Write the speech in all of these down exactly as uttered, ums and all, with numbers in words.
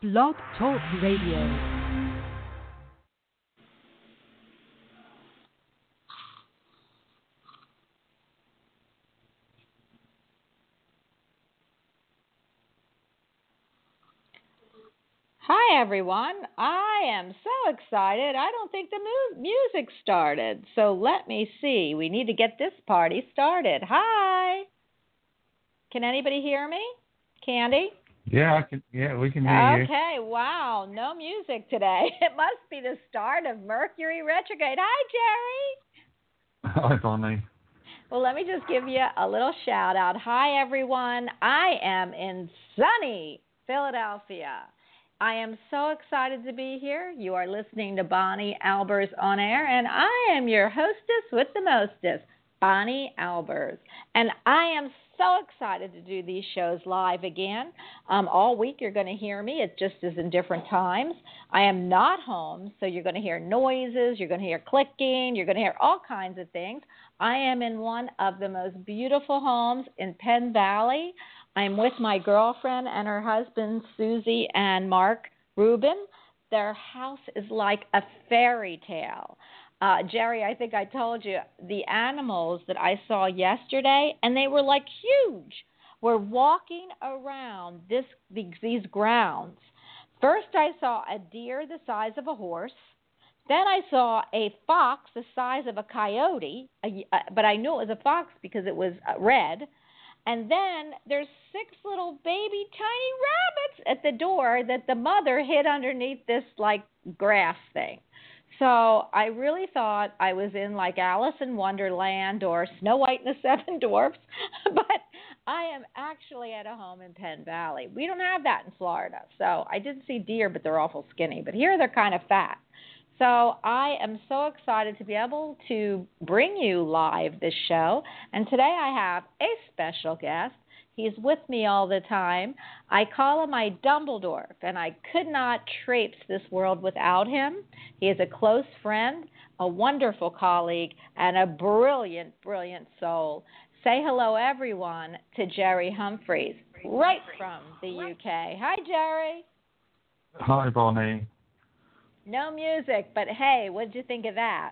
Blog Talk Radio. Hi, everyone. I am so excited. I don't think the mu- music started. So let me see. We need to get this party started. Hi. Can anybody hear me? Candy? Yeah, I can. Yeah, we can hear you. Okay. Wow. No music today. It must be the start of Mercury retrograde. Hi, Jerry. Hi, Bonnie. Well, let me just give you a little shout out. Hi, everyone. I am in sunny Philadelphia. I am so excited to be here. You are listening to Bonnie Albers on Air, and I am your hostess with the mostest, Bonnie Albers. And I am so excited to do these shows live again. Um, all week you're going to hear me. It just is in different times. I am not home, so you're going to hear noises, you're going to hear clicking, you're going to hear all kinds of things. I am in one of the most beautiful homes in Penn Valley. I'm with my girlfriend and her husband, Susie and Mark Rubin. Their house is like a fairy tale. Uh, Jerry, I think I told you, the animals that I saw yesterday, and they were like huge, were walking around this these, these grounds. First, I saw a deer the size of a horse. Then I saw a fox the size of a coyote, a, uh, but I knew it was a fox because it was uh, red. And then there's six little baby tiny rabbits at the door that the mother hid underneath this, like, grass thing. So I really thought I was in, like, Alice in Wonderland or Snow White and the Seven Dwarfs. But I am actually at a home in Penn Valley. We don't have that in Florida. So I did see deer, but they're awful skinny. But here they're kind of fat. So I am so excited to be able to bring you live this show. And today I have a special guest. He's with me all the time. I call him my Dumbledore, and I could not traipse this world without him. He is a close friend, a wonderful colleague, and a brilliant, brilliant soul. Say hello, everyone, to Jerry Humphreys, right from the U K. Hi, Jerry. Hi, Bonnie. No music, but hey, what did you think of that?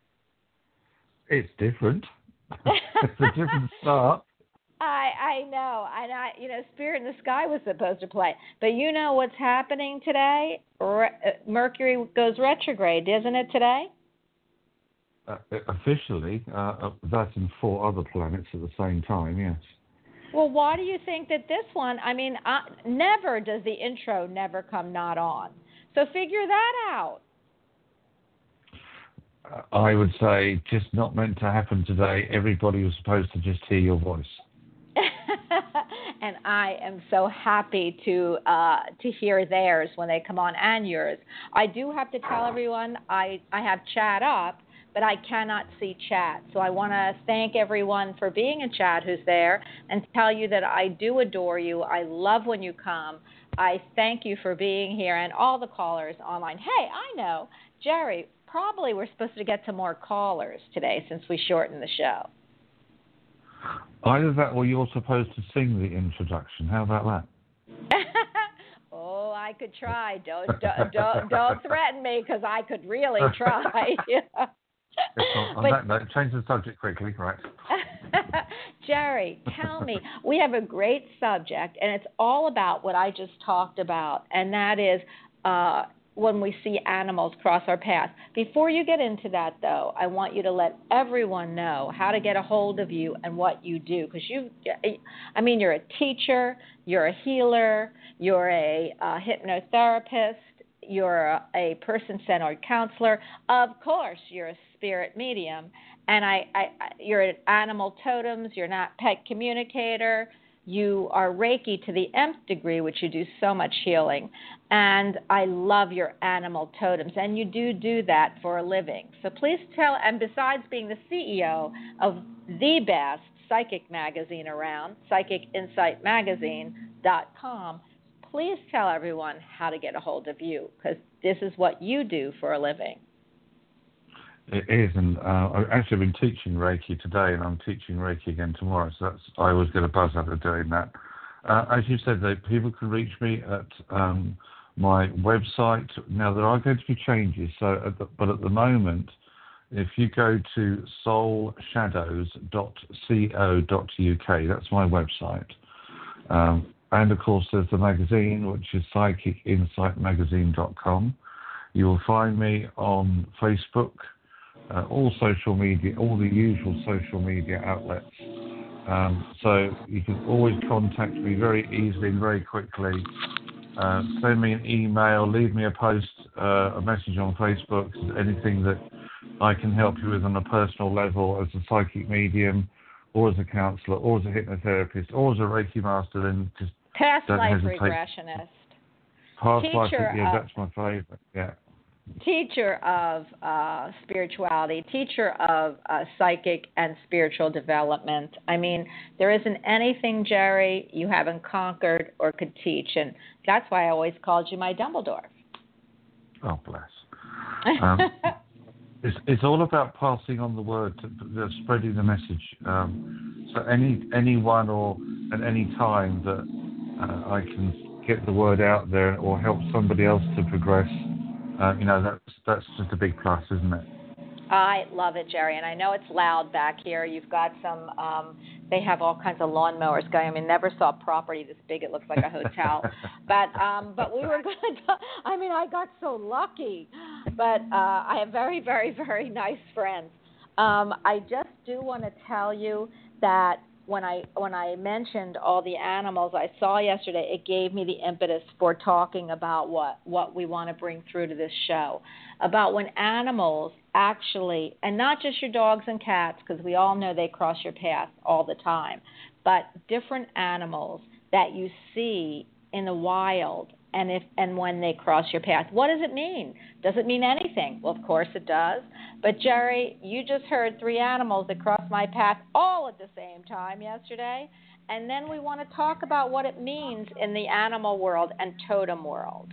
It's different. It's a different start. I I know, and I you know, Spirit in the Sky was supposed to play, but you know what's happening today? Re- Mercury goes retrograde, isn't it today? Uh, officially, uh, that and four other planets at the same time. Yes. Well, why do you think that this one? I mean, uh, never does the intro never come not on. So figure that out. Uh, I would say just not meant to happen today. Everybody was supposed to just hear your voice. And I am so happy to uh, to hear theirs when they come on, and yours. I do have to tell everyone I, I have chat up, but I cannot see chat. So I want to thank everyone for being in chat who's there and tell you that I do adore you. I love when you come. I thank you for being here and all the callers online. Hey, I know, Jerry, probably we're supposed to get to more callers today since we shortened the show. Either that or you're supposed to sing the introduction. How about that? Oh, I could try. Don't don't don't, don't threaten me because I could really try. on on but, that note, change the subject quickly, right? Jerry, tell me, we have a great subject, and it's all about what I just talked about, and that is uh, when we see animals cross our path. Before you get into that, though, I want you to let everyone know how to get a hold of you and what you do, because you, I mean, you're a teacher, you're a healer, you're a uh, hypnotherapist, you're a, a person-centered counselor. Of course, you're a spirit medium. And I, I, you're an animal totems, you're not pet communicator, you are Reiki to the nth degree, which you do so much healing. And I love your animal totems, and you do do that for a living. So please tell, and besides being the C E O of the best psychic magazine around, psychic insight magazine dot com, please tell everyone how to get a hold of you, because this is what you do for a living. It is, and uh, I've actually been teaching Reiki today, and I'm teaching Reiki again tomorrow, so that's, I always get a buzz out of doing that. Uh, as you said, though, people can reach me at um, my website. Now, there are going to be changes, so at the, but at the moment, if you go to soul shadows dot co dot uk, that's my website. Um, and, of course, there's the magazine, which is psychic insight magazine dot com. You will find me on Facebook, uh, all social media, all the usual social media outlets. Um, so you can always contact me very easily and very quickly. Uh, send me an email, leave me a post, uh, a message on Facebook, anything that I can help you with on a personal level as a psychic medium, or as a counsellor, or as a hypnotherapist, or as a Reiki master. Then just past don't life hesitate. regressionist. Past Teacher life, yeah, of, that's my favourite. Yeah. Teacher of uh, spirituality, teacher of uh, psychic and spiritual development. I mean, there isn't anything, Jerry, you haven't conquered or could teach, and that's why I always called you my Dumbledore. Oh, bless. Um, it's, it's all about passing on the word, to, to, spreading the message. Um, so any anyone or at any time that uh, I can get the word out there or help somebody else to progress, uh, you know, that's that's just a big plus, isn't it? I love it, Jerry, and I know it's loud back here. You've got some, um, they have all kinds of lawnmowers going. I mean, never saw property this big. It looks like a hotel. but um, but we were going to, I mean, I got so lucky. But uh, I have very, very, very nice friends. Um, I just do want to tell you that when I when I mentioned all the animals I saw yesterday, it gave me the impetus for talking about what, what we want to bring through to this show, about when animals actually, and not just your dogs and cats, because we all know they cross your path all the time, but different animals that you see in the wild, and if and when they cross your path. What does it mean? Does it mean anything? Well, of course it does. But, Jerry, you just heard three animals that crossed my path all at the same time yesterday, and then we want to talk about what it means in the animal world and totem world.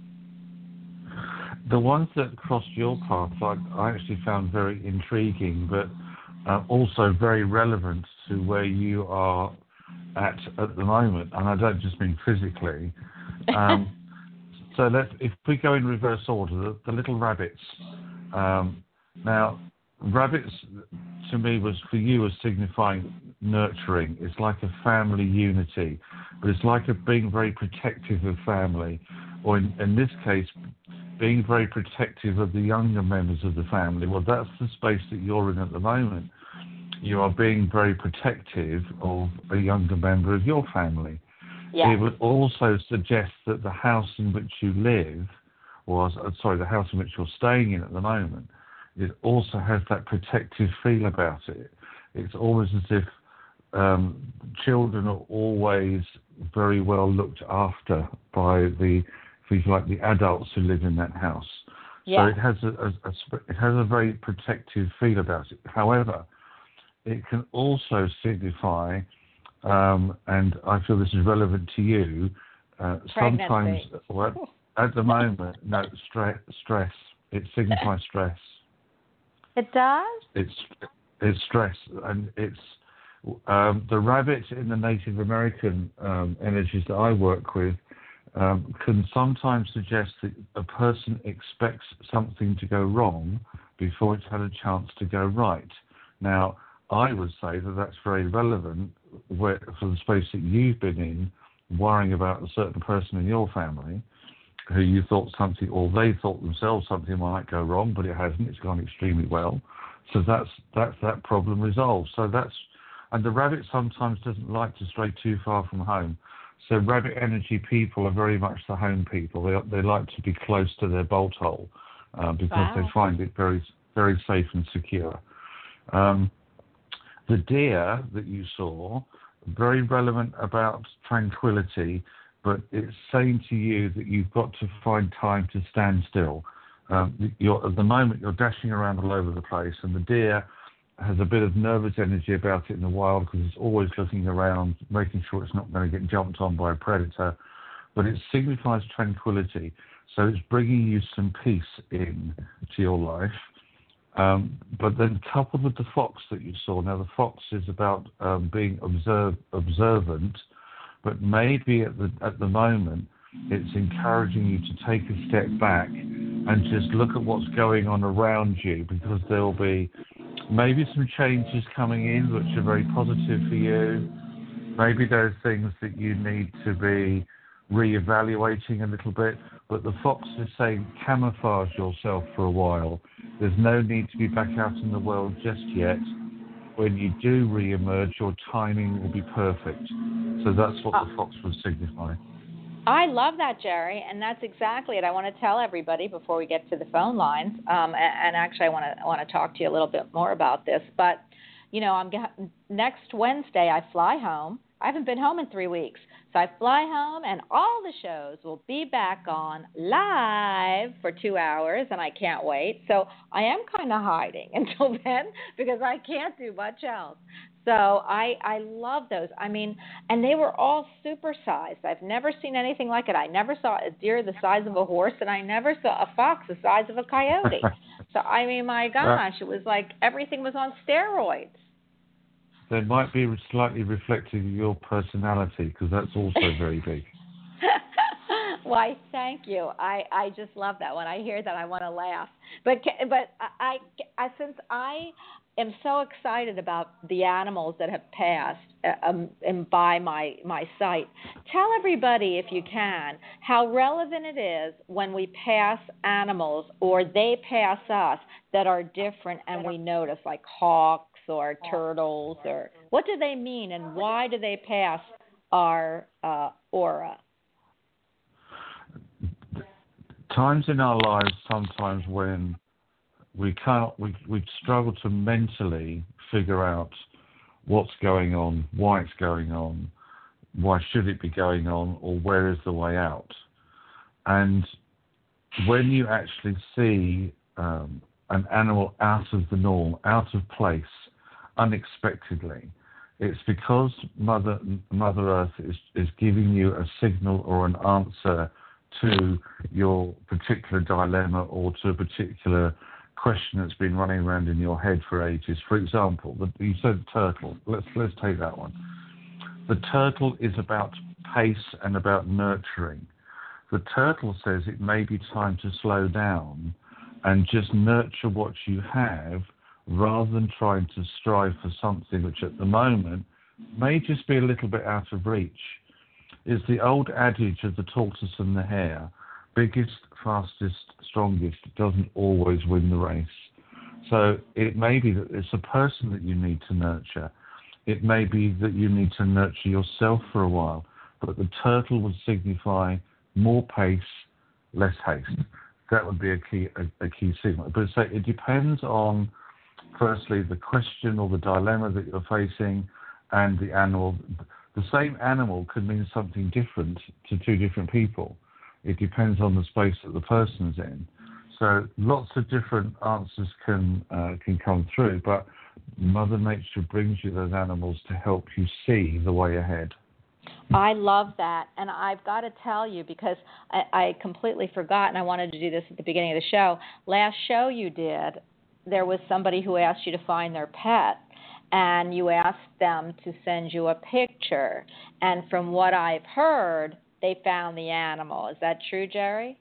The ones that crossed your path, I, I actually found very intriguing, but uh, also very relevant to where you are at at the moment. And I don't just mean physically. Um, so let's, if we go in reverse order, the, the little rabbits. Um, now, rabbits to me was for you was signifying nurturing. It's like a family unity, but it's like a being very protective of family, or in, in this case, being very protective of the younger members of the family. Well, that's the space that you're in at the moment. You are being very protective of a younger member of your family. Yes. It would also suggest that the house in which you live, or uh, sorry, the house in which you're staying in at the moment, it also has that protective feel about it. It's almost as if um, children are always very well looked after by the, if you like, the adults who live in that house. Yes. So it has a, a, a it has a very protective feel about it. However, it can also signify, um, and I feel this is relevant to you, uh, sometimes, well, at the moment, no, stress, stress. It signifies stress. It does? It's it's stress, and it's um, the rabbit in the Native American um, energies that I work with um, can sometimes suggest that a person expects something to go wrong before it's had a chance to go right. Now, I would say that that's very relevant where, for the space that you've been in, worrying about a certain person in your family who you thought something, or they thought themselves something might go wrong, but it hasn't. It's gone extremely well. So that's that's that problem resolved. So that's, and the rabbit sometimes doesn't like to stray too far from home. So rabbit energy people are very much the home people. They they like to be close to their bolt hole uh, because wow. they find it very very safe and secure. Um, the deer that you saw, very relevant about tranquility, but it's saying to you that you've got to find time to stand still. Um, you're, at the moment, you're dashing around all over the place, and the deer has a bit of nervous energy about it in the wild because it's always looking around, making sure it's not going to get jumped on by a predator. But it signifies tranquility, so it's bringing you some peace in to your life. Um, but then coupled with the fox that you saw. Now, the fox is about um, being observe, observant, but maybe at the at the moment It's encouraging you to take a step back and just look at what's going on around you, because there'll be maybe some changes coming in which are very positive for you. Maybe there's things that you need to be re-evaluating a little bit, but the fox is saying camouflage yourself for a while. There's no need to be back out in the world just yet. When you do re-emerge, your timing will be perfect. So that's what the fox would signify. I love that, Jerry, and that's exactly it. I want to tell everybody before we get to the phone lines, um, and, and actually I want to I want to talk to you a little bit more about this. But you know, I'm next Wednesday I fly home. I haven't been home in three weeks, so I fly home, and all the shows will be back on live for two hours, and I can't wait. So I am kind of hiding until then because I can't do much else. So I I love those. I mean, and they were all supersized. I've never seen anything like it. I never saw a deer the size of a horse, and I never saw a fox the size of a coyote. So, I mean, my gosh, it was like everything was on steroids. They might be slightly reflective of your personality, because that's also very big. Why, thank you. I, I just love that. When I hear that, I want to laugh. But but I, I since I am so excited about the animals that have passed um, and by my, my site, tell everybody, if you can, how relevant it is when we pass animals or they pass us that are different and we notice, like hawks or turtles, or what do they mean and why do they pass our uh, aura? Times in our lives sometimes when we can't, we we struggle to mentally figure out what's going on, why it's going on, why should it be going on, or where is the way out. And when you actually see um, an animal out of the norm, out of place, unexpectedly, it's because Mother Mother Earth is, is giving you a signal or an answer to your particular dilemma or to a particular question that's been running around in your head for ages. For example, the, you said turtle. Let's let's take that one. The turtle is about pace and about nurturing. The turtle says it may be time to slow down and just nurture what you have, rather than trying to strive for something which at the moment may just be a little bit out of reach. It's the old adage of the tortoise and the hare: biggest, fastest, strongest doesn't always win the race. So it may be that it's a person that you need to nurture. It may be that you need to nurture yourself for a while. But the turtle would signify more pace, less haste. That would be a key a, a key signal. But so it depends on, firstly, the question or the dilemma that you're facing and the animal. The same animal could mean something different to two different people. It depends on the space that the person's in. So lots of different answers can uh, can come through, but Mother Nature brings you those animals to help you see the way ahead. I love that, and I've got to tell you, because I, I completely forgot, and I wanted to do this at the beginning of the show. Last show you did, there was somebody who asked you to find their pet, and you asked them to send you a picture. And from what I've heard, they found the animal. Is that true, Jerry?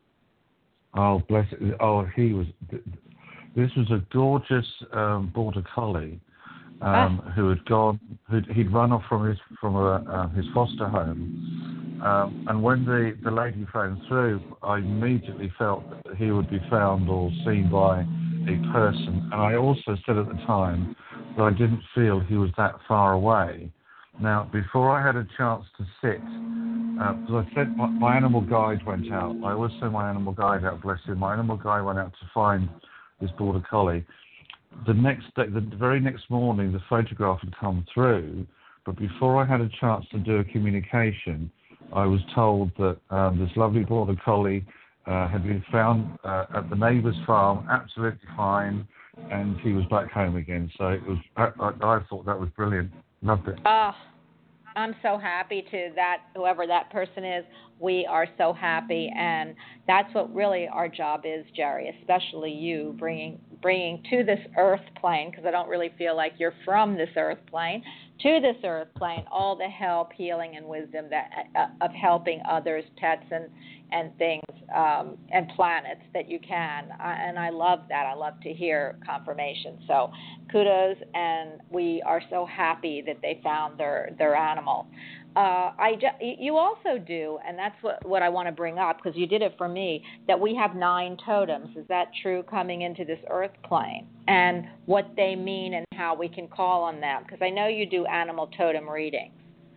Oh, bless it. Oh, he was. This was a gorgeous um, border collie um, ah. who had gone. Who'd, he'd run off from his from a, uh, his foster home. Um, and when the, the lady phoned through, I immediately felt that he would be found or seen by a person. And I also said at the time that I didn't feel he was that far away. Now, before I had a chance to sit, because uh, I said my, my animal guide went out. I always send my animal guide out, bless him. My animal guide went out to find this border collie. The next day, the very next morning, the photograph had come through, but before I had a chance to do a communication, I was told that um, this lovely border collie uh, had been found uh, at the neighbour's farm, absolutely fine, and he was back home again. So it was. I, I, I thought that was brilliant. Loved it. Oh, I'm so happy to that, whoever that person is. We are so happy, and that's what really our job is, Jerry, especially you, bringing bringing to this earth plane, because I don't really feel like you're from this earth plane, to this earth plane all the help, healing, and wisdom that uh, of helping others, pets, and and things um, and planets that you can. I, and I love that. I love to hear confirmation. So kudos, and we are so happy that they found their their animal. Uh, I ju- you also do, and that's what, what I want to bring up, because you did it for me, that we have nine totems. Is that true, coming into this earth plane, and what they mean and how we can call on them? Because I know you do animal totem readings.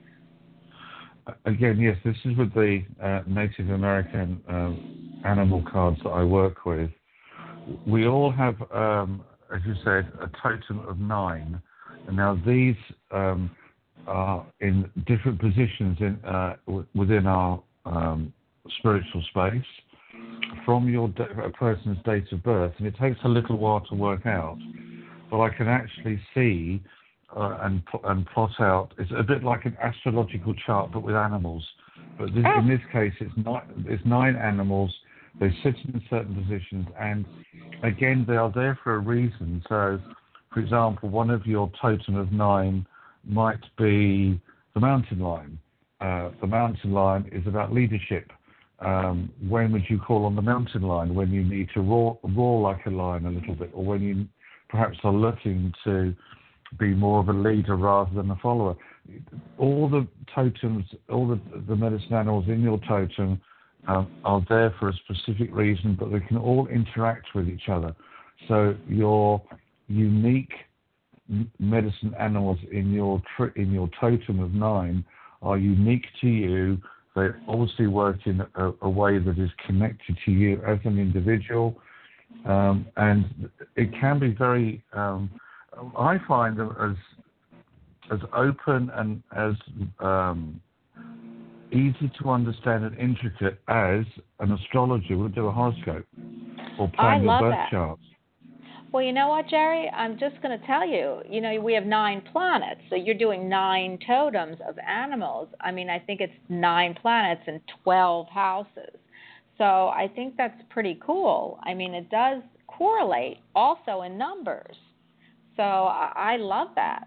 Again, yes, this is with the uh, Native American um, animal cards that I work with. We all have, um, as you said, a totem of nine. And now these um, are in different positions in uh, w- within our um, spiritual space from your de- a person's date of birth, and it takes a little while to work out. But I can actually see uh, and pl- and plot out. It's a bit like an astrological chart, but with animals. But this, in this case, it's not. It's nine animals. They sit in certain positions, and again, they are there for a reason. So, for example, one of your totem of nine might be the mountain lion. Uh, the mountain lion is about leadership. Um, when would you call on the mountain lion? When you need to roar, roar like a lion a little bit, or when you perhaps are looking to be more of a leader rather than a follower. All the totems, all the, the medicine animals in your totem um, are there for a specific reason, but they can all interact with each other. So your unique medicine animals in your tri- in your totem of nine are unique to you. They obviously work in a, a way that is connected to you as an individual, um, and it can be very. Um, I find them as as open and as um, easy to understand and intricate as an astrologer would do a horoscope or plan your birth chart. Well, you know what, Jerry? I'm just going to tell you, you know, we have nine planets, so you're doing nine totems of animals. I mean, I think it's nine planets and twelve houses. So I think that's pretty cool. I mean, it does correlate also in numbers. So I, I love that.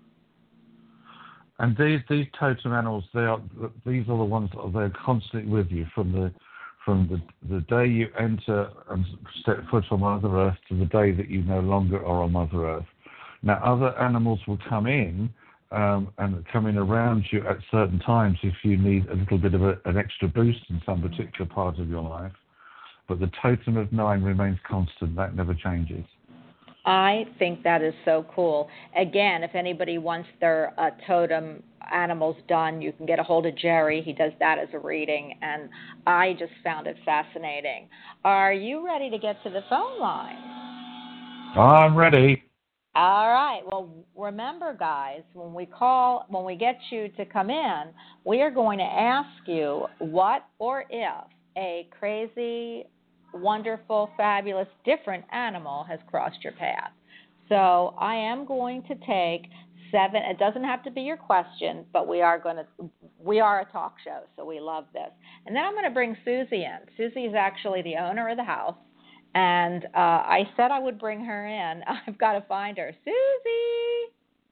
And these these totem animals, they are these are the ones that are there constantly with you from the from the, the day you enter and step foot on Mother Earth to the day that you no longer are on Mother Earth. Now, other animals will come in um, and come in around you at certain times if you need a little bit of a, an extra boost in some particular part of your life. But the totem of nine remains constant. That never changes. I think that is so cool. Again, if anybody wants their uh, totem animals done, you can get a hold of Jerry. He does that as a reading, and I just found it fascinating. Are you ready to get to the phone line? I'm ready. All right. Well, remember, guys, when we call, when we get you to come in, we are going to ask you what or if a crazy, wonderful, fabulous, different animal has crossed your path. So I am going to take seven. It doesn't have to be your question, but we are going to. We are a talk show, so we love this. And then I'm going to bring Susie in. Susie is actually the owner of the house, and uh, I said I would bring her in. I've got to find her. Susie.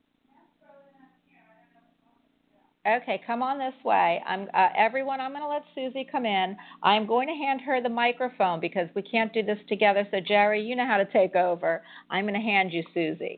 Okay, come on this way. I'm uh, everyone. I'm going to let Susie come in. I'm going to hand her the microphone because we can't do this together. So Jerry, you know how to take over. I'm going to hand you Susie.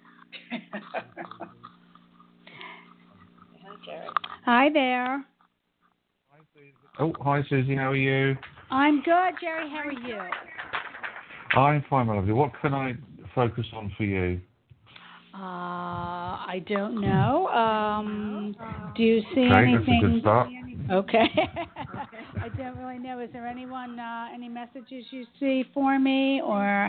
Hi, Jerry. Hi there. Oh, hi Susie. How are you? I'm good, Jerry. How are you? I'm fine, my lovely. What can I focus on for you? Uh, I don't know. Um, do you see okay, anything? That's a good start. Okay. I don't really know. Is there anyone, uh, any messages you see for me or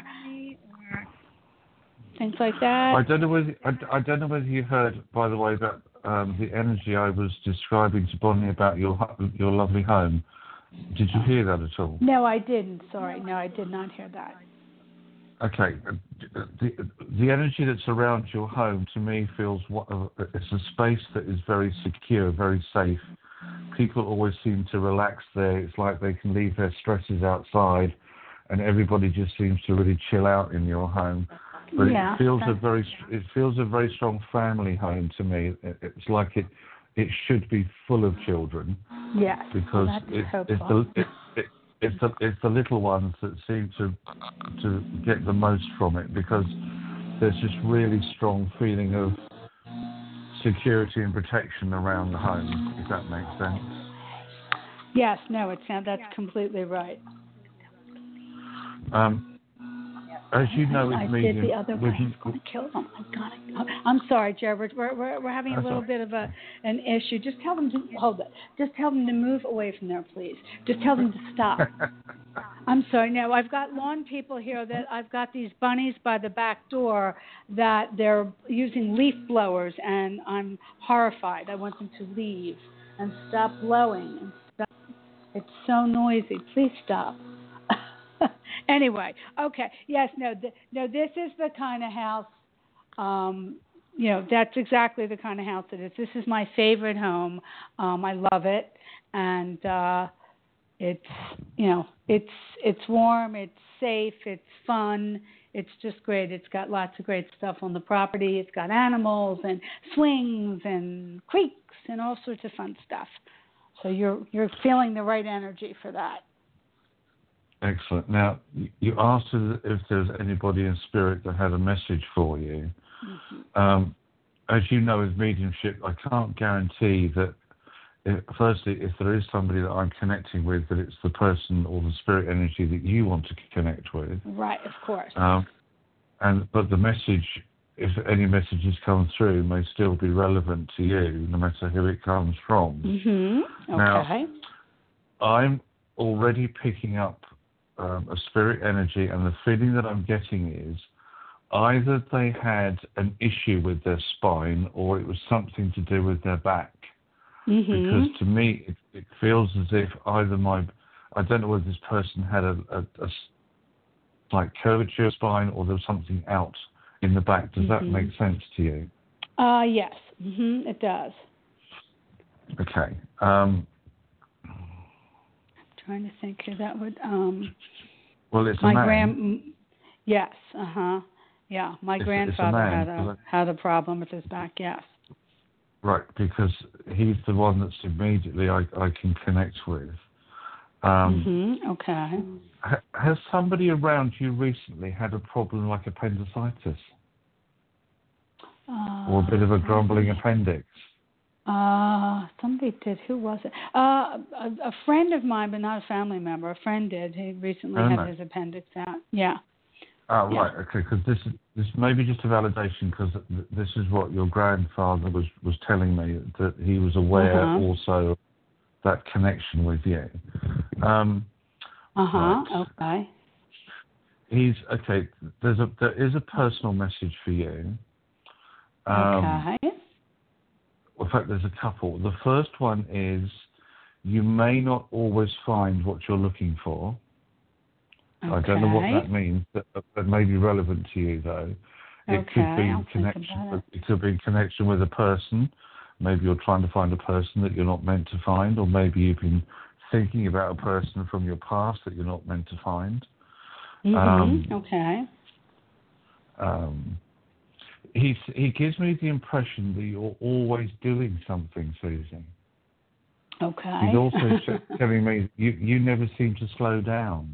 things like that? I don't know whether I, I don't know whether you heard, by the way, that um, the energy I was describing to Bonnie about your your lovely home. Did you hear that at all? No, I didn't. Sorry. No, I did not hear that. Okay, the, the energy that's around your home to me feels what it's a space that is very secure, very safe. People always seem to relax there. It's like they can leave their stresses outside, and everybody just seems to really chill out in your home. but yeah, it feels a that's- very it feels a very strong family home to me. It, it's like it it should be full of children. Yes. Because well, that's it, it's hopeful. the it, it, it's the it's the little ones that seem to to get the most from it, because there's this really strong feeling of security and protection around the home, if that makes sense. Yes, no, it's that's completely right. Um, as you know, I, with I medium, did the other with, way. It's going to kill them. I got it. I'm sorry, Jared. We're we're we're having a That's little all right. bit of a an issue. Just tell them to hold it. Just tell them to move away from there, please. Just tell them to stop. I'm sorry. No, I've got lawn people here that I've got these bunnies by the back door that they're using leaf blowers, and I'm horrified. I want them to leave and stop blowing. And stop. It's so noisy. Please stop. Anyway, okay. Yes, no, th- no. This is the kind of house. Um, you know, that's exactly the kind of house it is. This is my favorite home. Um, I love it, and uh, it's you know, it's it's warm, it's safe, it's fun. It's just great. It's got lots of great stuff on the property. It's got animals and swings and creeks and all sorts of fun stuff. So you're you're feeling the right energy for that. Excellent. Now, you asked if there's anybody in spirit that had a message for you. Mm-hmm. Um, as you know, with mediumship, I can't guarantee that, if, firstly, if there is somebody that I'm connecting with, that it's the person or the spirit energy that you want to connect with. Right, of course. Um, and But the message, if any messages come through, may still be relevant to you, no matter who it comes from. Mm-hmm. Okay. Now, I'm already picking up Um, a spirit energy, and the feeling that I'm getting is either they had an issue with their spine or it was something to do with their back. Mm-hmm. Because to me, it, it feels as if either my, I don't know whether this person had a, a, a like curvature spine or there was something out in the back. Does mm-hmm. that make sense to you? Uh, yes. Mm-hmm. It does. Okay. Um, Trying to think who that would. Um, well, it's my a man. grand. Yes. Uh huh. Yeah. My It's, grandfather it's a had man, a had a problem with his back. Yes. Right, because he's the one that's immediately I, I can connect with. Um, mm-hmm. Okay. ha, has somebody around you recently had a problem like appendicitis? Uh, or a bit of a grumbling appendix? Uh, somebody did. Who was it? Uh, a, a friend of mine, but not a family member. A friend did. He recently Oh, had no. his appendix out. Yeah. Oh, yeah. right, okay, because this, this may be just a validation, because this is what your grandfather was, was telling me, that he was aware uh-huh. also of that connection with you. Um, uh-huh, right. okay. He's, okay, there's a, there is a personal message for you. Um, okay. In fact, there's a couple. The first one is, you may not always find what you're looking for. Okay. I don't know what that means, but that may be relevant to you, though. It okay, could be I'll connection. It. It could be connection with a person. Maybe you're trying to find a person that you're not meant to find, or maybe you've been thinking about a person from your past that you're not meant to find. Mm-hmm. Um, okay. Um, he he gives me the impression that you're always doing something, Susie. Okay. He's also telling me you you never seem to slow down.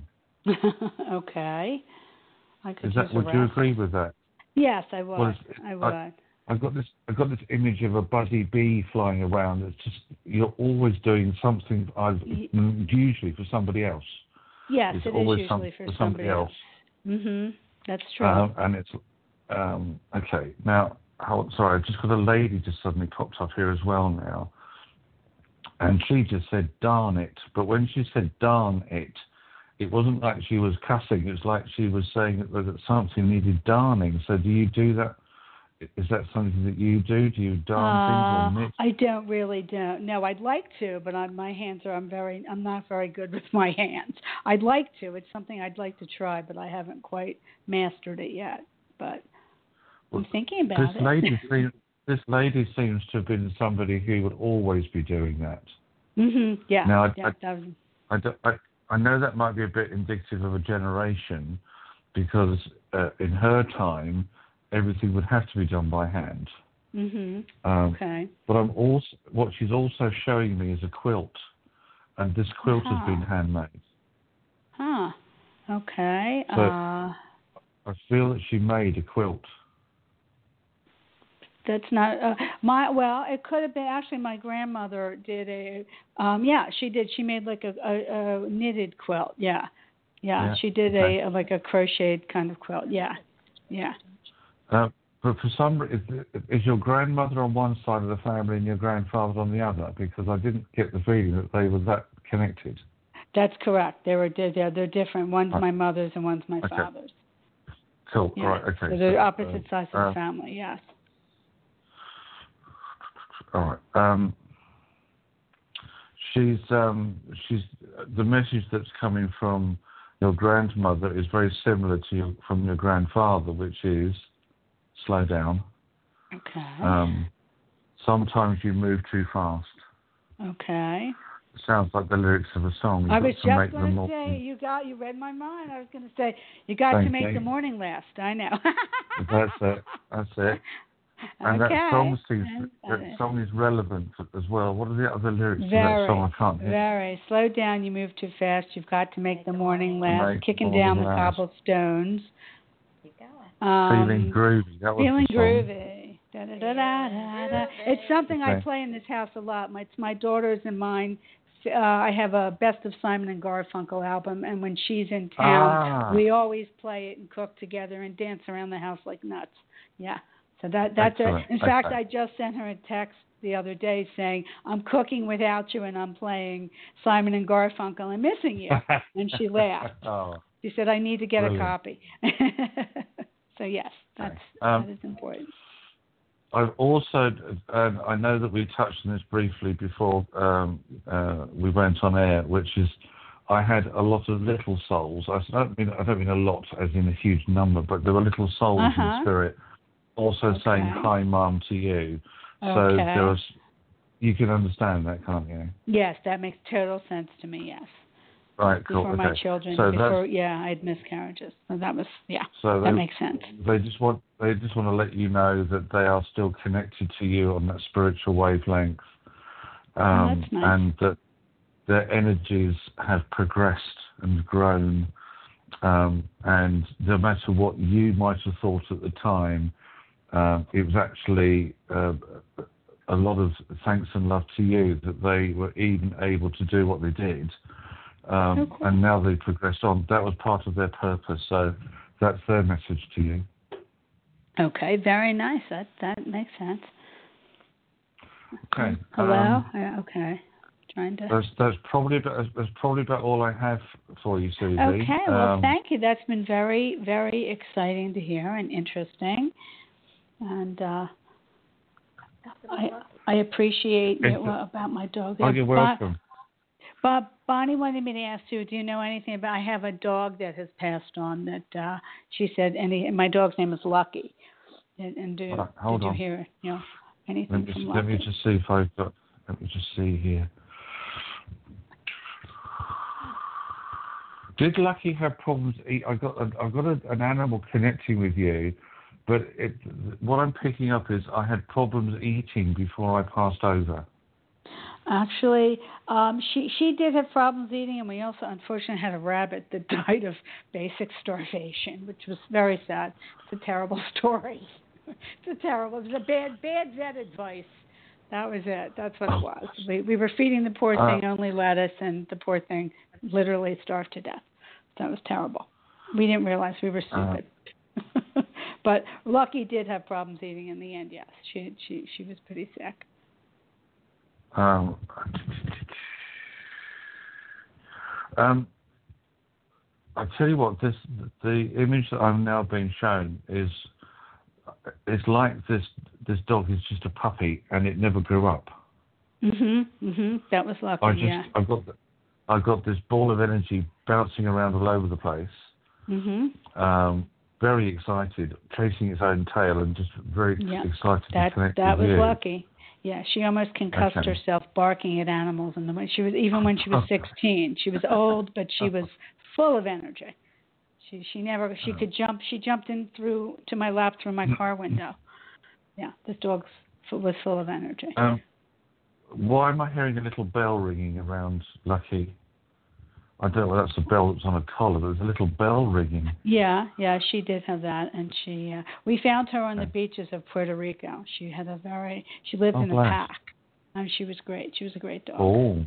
okay. I could Is that? use a Would you rest. agree with that? Yes, I would. Well, I would. I, I've got this. I've got this image of a buzzy bee flying around. It's just you're always doing something. I've, usually for somebody else. Yes, it's it always is usually some, for for somebody else. else. Mhm. That's true. Um, and it's um, okay. Now, how, sorry, I've just got a lady just suddenly popped up here as well now, and she just said "darn it." But when she said "darn it," it wasn't like she was cussing. It was like she was saying that, that something needed darning. So, do you do that? Is that something that you do? Do you darn uh, things or knit? I don't really don't. No, I'd like to, but on my hands are. I'm very. I'm not very good with my hands. I'd like to. It's something I'd like to try, but I haven't quite mastered it yet. But well, I'm thinking about this it. Lady seems, this lady seems to have been somebody who would always be doing that. Mhm. Yeah. Now, I, yeah, I, I, I, I know that might be a bit indicative of a generation, because uh, in her time, everything would have to be done by hand. Mhm. Um, Okay. But I'm also what she's also showing me is a quilt, and this quilt Uh-huh. has been handmade. Huh. Okay. So Uh, I feel that she made a quilt. that's not uh, my. Well, it could have been actually. My grandmother did a. Um, yeah, she did. She made like a, a, a knitted quilt. Yeah. Yeah. Yeah. She did Okay. a, a like a crocheted kind of quilt. Yeah. Yeah. Uh, but for some, is, is your grandmother on one side of the family and your grandfather on the other? Because I didn't get the feeling that they were that connected. That's correct. They were they're they're different. One's Right. my mother's and one's my Okay. father's. Cool. Yeah. All right. Okay. So they're So, opposite uh, sides of uh, the family. Yes. all right. Um, she's um, she's the message that's coming from your grandmother is very similar to your, from your grandfather, which is slow down. Okay. Um, sometimes you move too fast. Okay. It sounds like the lyrics of a song. You've I got was to just make going them to more. say you got you read my mind. I was going to say you got Thank to make you. the morning last. I know. That's it. That's it. And okay. that song seems That's that it. song is relevant as well. What are the other lyrics to Very, that song? I can't hear. very. Slow down. You move too fast. You've got to make the morning last. Make Kicking the down morning the last. cobblestones. Keep going. Um, Feeling groovy. That was feeling the song. groovy. Da, da, da, da, da, da. It's something I Okay. play in this house a lot. My, it's my daughters and mine. Uh, I have a Best of Simon and Garfunkel album, and when she's in town, Ah. we always play it and cook together and dance around the house like nuts. Yeah. So that that's it. Excellent. In fact, Okay. I just sent her a text the other day saying, "I'm cooking without you and I'm playing Simon and Garfunkel. I'm missing you." And she laughed. Oh. She said, "I need to get Brilliant. a copy." So yes, that's Um, that is important. I've also, uh, I know that we touched on this briefly before um, uh, we went on air, which is I had a lot of little souls. I don't mean I don't mean a lot as in a huge number, but there were little souls Uh-huh. in spirit also Okay. saying hi, Mum, to you. So Okay. there was, you can understand that, can't you? Yes, that makes total sense to me. Yes. Right, cool. Before okay. my children, so before yeah, I had miscarriages. So that was yeah. So that they, makes sense. They just want they just want to let you know that they are still connected to you on that spiritual wavelength, um, Oh, that's nice. and that their energies have progressed and grown. Um, and no matter what you might have thought at the time, uh, it was actually uh, a lot of thanks and love to you that they were even able to do what they did. Um, Oh, cool. And now they've progressed on. That was part of their purpose. So that's their message to you. Okay, very nice. That that makes sense. Okay. Hello. Um, Uh, okay. Trying to. that's that's probably about, that's probably about all I have for you, Susie. Okay. Well, Um, thank you. That's been very very exciting to hear and interesting, and uh, I I appreciate It's it, well, about my dog. Oh, you're welcome. Bob, Bonnie wanted me to ask you, do you know anything about, I have a dog that has passed on that uh, she said, and, he, and my dog's name is Lucky. And, and do, Right, hold did you on. hear you know, anything Let me, from just, Lucky? let me just see if I've got. Let me just see here. Did Lucky have problems? Eat? I got. I've got a, an animal connecting with you, but it, what I'm picking up is I had problems eating before I passed over. Actually, um, she she did have problems eating, and we also unfortunately had a rabbit that died of basic starvation, which was very sad. It's a terrible story. It's a terrible. It was a bad bad vet advice. That was it. That's what it was. We we were feeding the poor thing only lettuce, and the poor thing literally starved to death. That was terrible. We didn't realize we were stupid. Uh, but Lucky did have problems eating in the end. Yes, she she she was pretty sick. Um, um, I tell you what, this the image that I'm now being shown is it's like this this dog is just a puppy and it never grew up. Mhm, mhm. That was Lucky. I just yeah. I've got I've got this ball of energy bouncing around all over the place. Mhm. Um, very excited, chasing its own tail, and just very Yeah. excited That to connect that with was you. Lucky. Yeah, she almost concussed Okay. herself barking at animals, and the she was even when she was sixteen. She was old, but she was full of energy. She she never she could jump. She jumped in through to my lap through my car window. Yeah, this dog was full of energy. Um, why am I hearing a little bell ringing around Lucky? I don't know. That's a bell that's on a collar. There's a little bell ringing. Yeah, yeah, she did have that, and she. Uh, we found her on the beaches of Puerto Rico. She had a very. She lived Oh, in bless. a pack, and she was great. She was a great dog. Oh.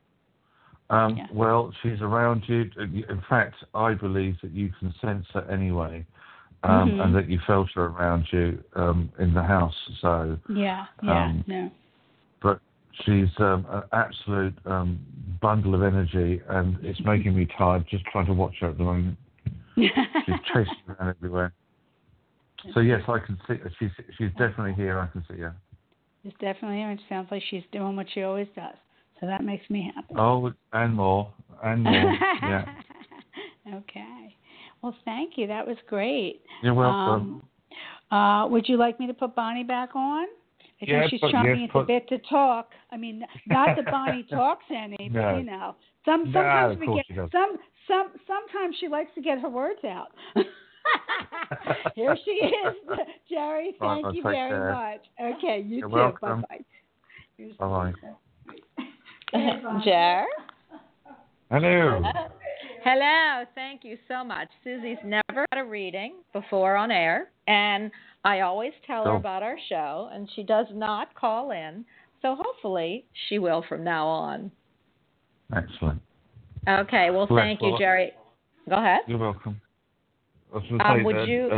Um, Yeah. Well, she's around you. In fact, I believe that you can sense her anyway, um, Mm-hmm. and that you felt her around you um, in the house. So. Yeah, yeah, Um, no. But she's um, an absolute um, bundle of energy, and it's making me tired just trying to watch her at the moment. She's chasing around everywhere. So yes, I can see. She's she's definitely here. I can see her. It's definitely her. It sounds like she's doing what she always does. So that makes me happy. Oh, and more, and more. Yeah. Okay. Well, thank you. That was great. You're welcome. Um, uh, would you like me to put Bonnie back on? I Yeah, think she's put- chomping yes, at the put- bit to talk. I mean, not that Bonnie talks any, but No. you know, some No, sometimes of we course get she does. some some sometimes she likes to get her words out. Here she is, Jerry. Right, Thank I'll you take very care. much. Okay, you You're too. welcome. Bye bye. Bye bye. Jer? Hello. Hello, thank you so much. Susie's never had a reading before on air, and I always tell her Oh. about our show, and she does not call in, so hopefully she will from now on. Excellent. Okay, well, Bless. thank you, Well, Jerry. Go ahead. You're welcome. I was going to Um, say would that you-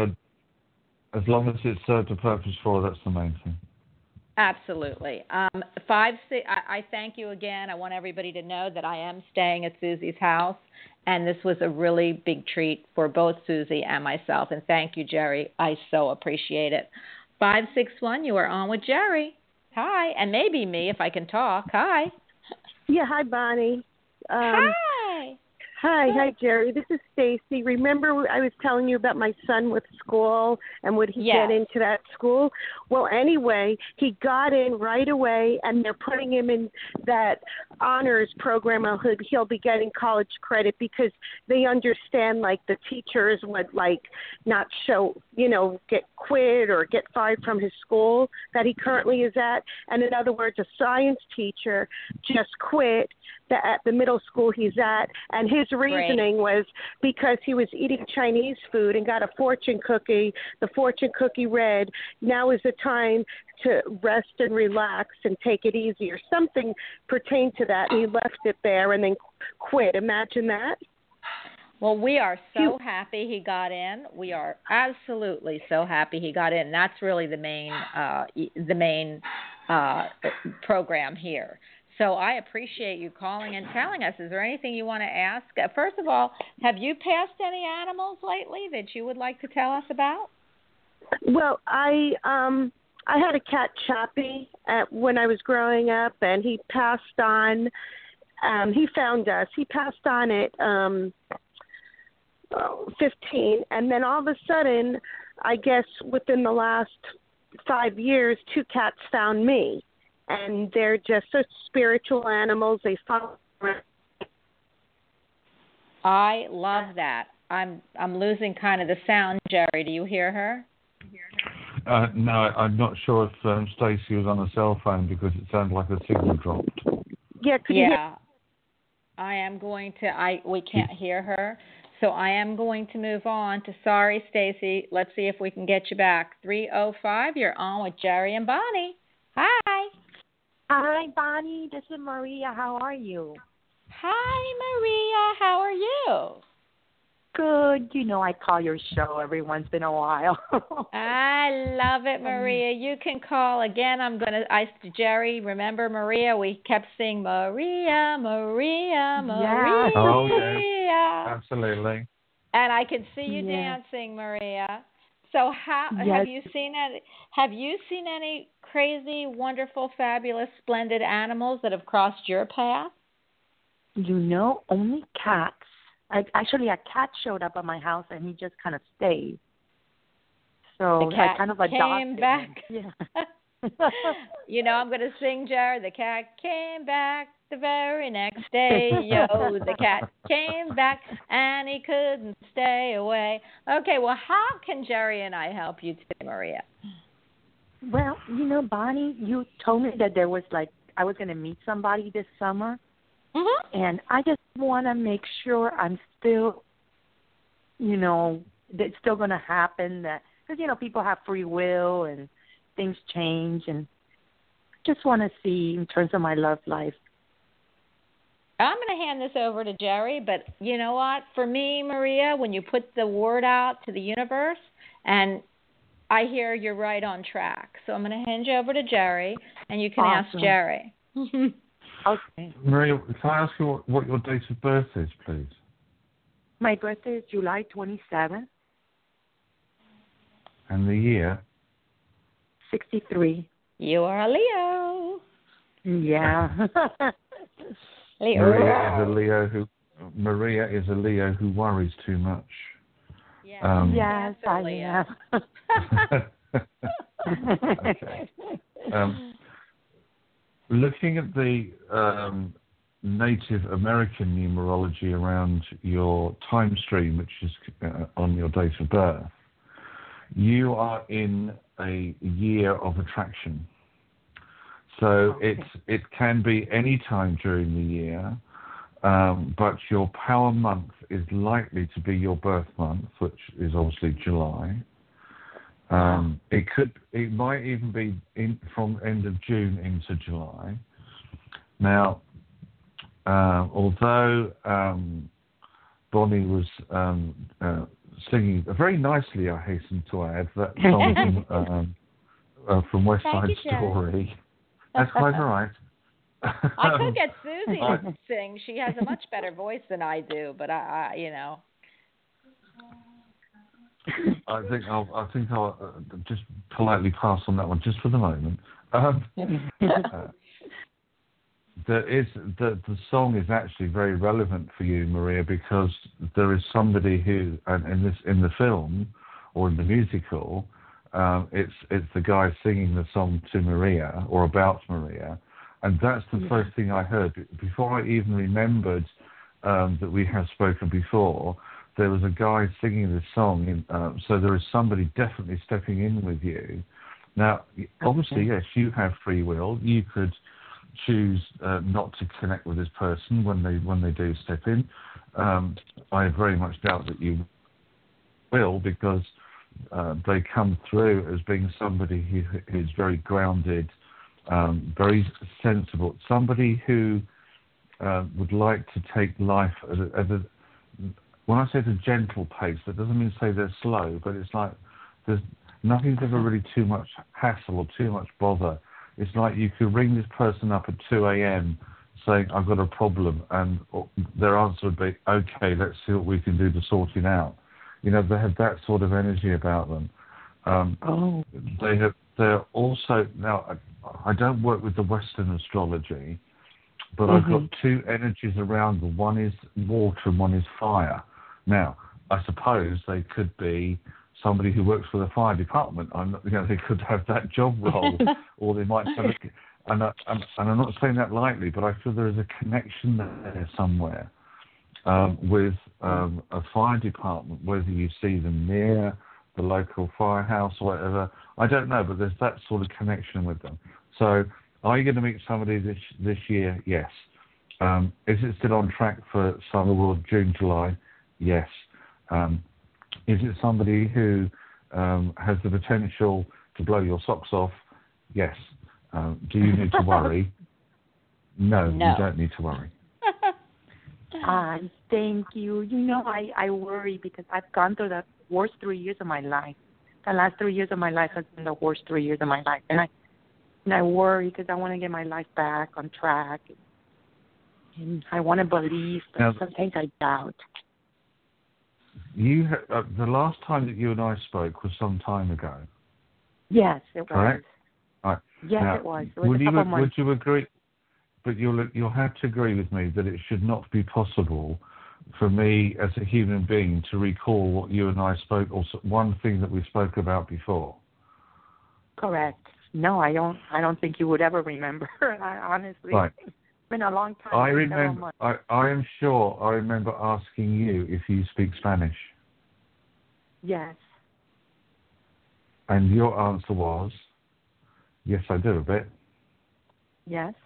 uh, as long as it served a purpose for, that's the main thing. Absolutely. Um, five, six, I, I thank you again. I want everybody to know that I am staying at Susie's house, and this was a really big treat for both Susie and myself. And thank you, Jerry. I so appreciate it. five six one, you are on with Jerry. Hi. And maybe me if I can talk. Hi. Yeah, hi, Bonnie. Um, Hi. Hi, hi, Jerry. This is Stacy. Remember I was telling you about my son with school and would he Yes. get into that school? Well, anyway, he got in right away, and they're putting him in that honors program. He'll, he'll be getting college credit because they understand, like, the teachers would, like, not show, you know, get quit or get fired from his school that he currently is at. And in other words, a science teacher just quit the, at the middle school he's at, and his reasoning was because he was eating Chinese food and got a fortune cookie. The fortune cookie read, "Now is the time to rest and relax and take it easy," or something pertained to that. And he left it there and then quit. Imagine that. Well, we are so happy he got in. We are absolutely so happy he got in. That's really the main uh, the main uh, program here. So I appreciate you calling and telling us. Is there anything you want to ask? Uh, First of all, have you passed any animals lately that you would like to tell us about? Well, I um I had a cat Chappie at, when I was growing up, and he passed on. Um, he found us. He passed on at um, oh, fifteen, and then all of a sudden, I guess within the last five years, two cats found me, and they're just such spiritual animals. They follow. I love that. I'm I'm losing kind of the sound, Jerry. Do you hear her? Uh, no, I'm not sure if um, Stacey was on a cell phone because it sounded like a signal dropped. Yeah, could you hear? Yeah. I am going to I we can't hear her. So I am going to move on to sorry, Stacy. Let's see if we can get you back. three oh five, you're on with Jerry and Bonnie. Hi. Hi, Bonnie. This is Maria. How are you? Hi, Maria. How are you? Good. You know I call your show every once in a while. I love it, Maria. You can call again. I'm gonna. I Jerry. Remember Maria? We kept saying Maria, Maria, Maria. Yeah. Oh, yeah. Absolutely. And I can see you Yeah. dancing, Maria. So how Yes. have you seen any? Have you seen any crazy, wonderful, fabulous, splendid animals that have crossed your path? You know, only cats. I, actually, a cat showed up at my house, and he just kind of stayed. So The cat I kind of came adopted back. him. Yeah. You know, I'm going to sing, Jerry. The cat came back the very next day. Yo, the cat came back and he couldn't stay away. Okay, well, how can Jerry and I help you today, Maria? Well, you know, Bonnie, you told me that there was like, I was going to meet somebody this summer. Mm-hmm. And I just want to make sure I'm still, you know, that it's still going to happen. That because, you know, people have free will and things change. And just want to see in terms of my love life. I'm going to hand this over to Jerry, but you know what? For me, Maria, when you put the word out to the universe, and I hear you're right on track. So I'm going to hand you over to Jerry, and you can Awesome. ask Jerry. Okay. Maria, can I ask you what, what your date of birth is, please? My birthday is July twenty-seventh. And the year? sixty-three. You are a Leo. Yeah. Leo. Maria is a Leo who Maria is a Leo who worries too much. Yeah. Um, yes, I Leo. am. Okay. Um, looking at the um, Native American numerology around your time stream, which is uh, on your date of birth, you are in a year of attraction. So Okay. it's it can be any time during the year, um, but your power month is likely to be your birth month, which is obviously July. Um, it could, it might even be in, from end of June into July. Now, uh, although um, Bonnie was um, uh, singing very nicely, I hasten to add, that song from, um, uh, from West Thank Side you, Jerry. Story. That's quite all right. I could get Susie to sing. She has a much better voice than I do, but I, I you know. I think I'll, I think I'll uh, just politely pass on that one just for the moment. Um, uh, there is the the song is actually very relevant for you, Maria, because there is somebody who, and in this in the film or in the musical, um, it's it's the guy singing the song to Maria or about Maria, and that's the yeah. first thing I heard before I even remembered um, that we have spoken before. There was a guy singing this song, in, uh, so there is somebody definitely stepping in with you. Now, obviously, okay. yes, you have free will. You could choose uh, not to connect with this person when they when they do step in. Um, I very much doubt that you will, because uh, they come through as being somebody who is very grounded, um, very sensible, somebody who uh, would like to take life at a, at a when I say at a gentle pace, that doesn't mean to say they're slow, but it's like there's nothing's ever really too much hassle or too much bother. It's like you could ring this person up at two a.m. saying, I've got a problem, and their answer would be, okay, let's see what we can do to sort it out. You know, they have that sort of energy about them. Um, oh. They have, they're also, now, I, I don't work with the Western astrology, but mm-hmm. I've got two energies around them. One is water and one is fire. Now, I suppose they could be somebody who works for the fire department. I'm, you know, they could have that job role, or they might have. A, and, I, and I'm not saying that lightly, but I feel there is a connection there somewhere um, with um, a fire department. Whether you see them near the local firehouse or whatever, I don't know, but there's that sort of connection with them. So, are you going to meet somebody this this year? Yes. Um, is it still on track for summer or June, July? Yes. Um, is it somebody who um, has the potential to blow your socks off? Yes. Um, do you need to worry? No, no, you don't need to worry. uh, thank you. You know, I, I worry because I've gone through the worst three years of my life. The last three years of my life has been the worst three years of my life. And I and I worry because I want to get my life back on track. And I want to believe, but now, sometimes I doubt. You uh, the last time that you and I spoke was some time ago. Yes, it correct? was. Right. Yes, now, it was. It was would a you couple would you agree? But you'll you'll have to agree with me that it should not be possible for me as a human being to recall what you and I spoke, or one thing that we spoke about before. Correct. no, I don't. I don't think you would ever remember. I, honestly, Right. it's been a long time. I remember. I, I am sure. I remember asking you if you speak Spanish, Yes. and your answer was, "Yes, I do a bit." Yes.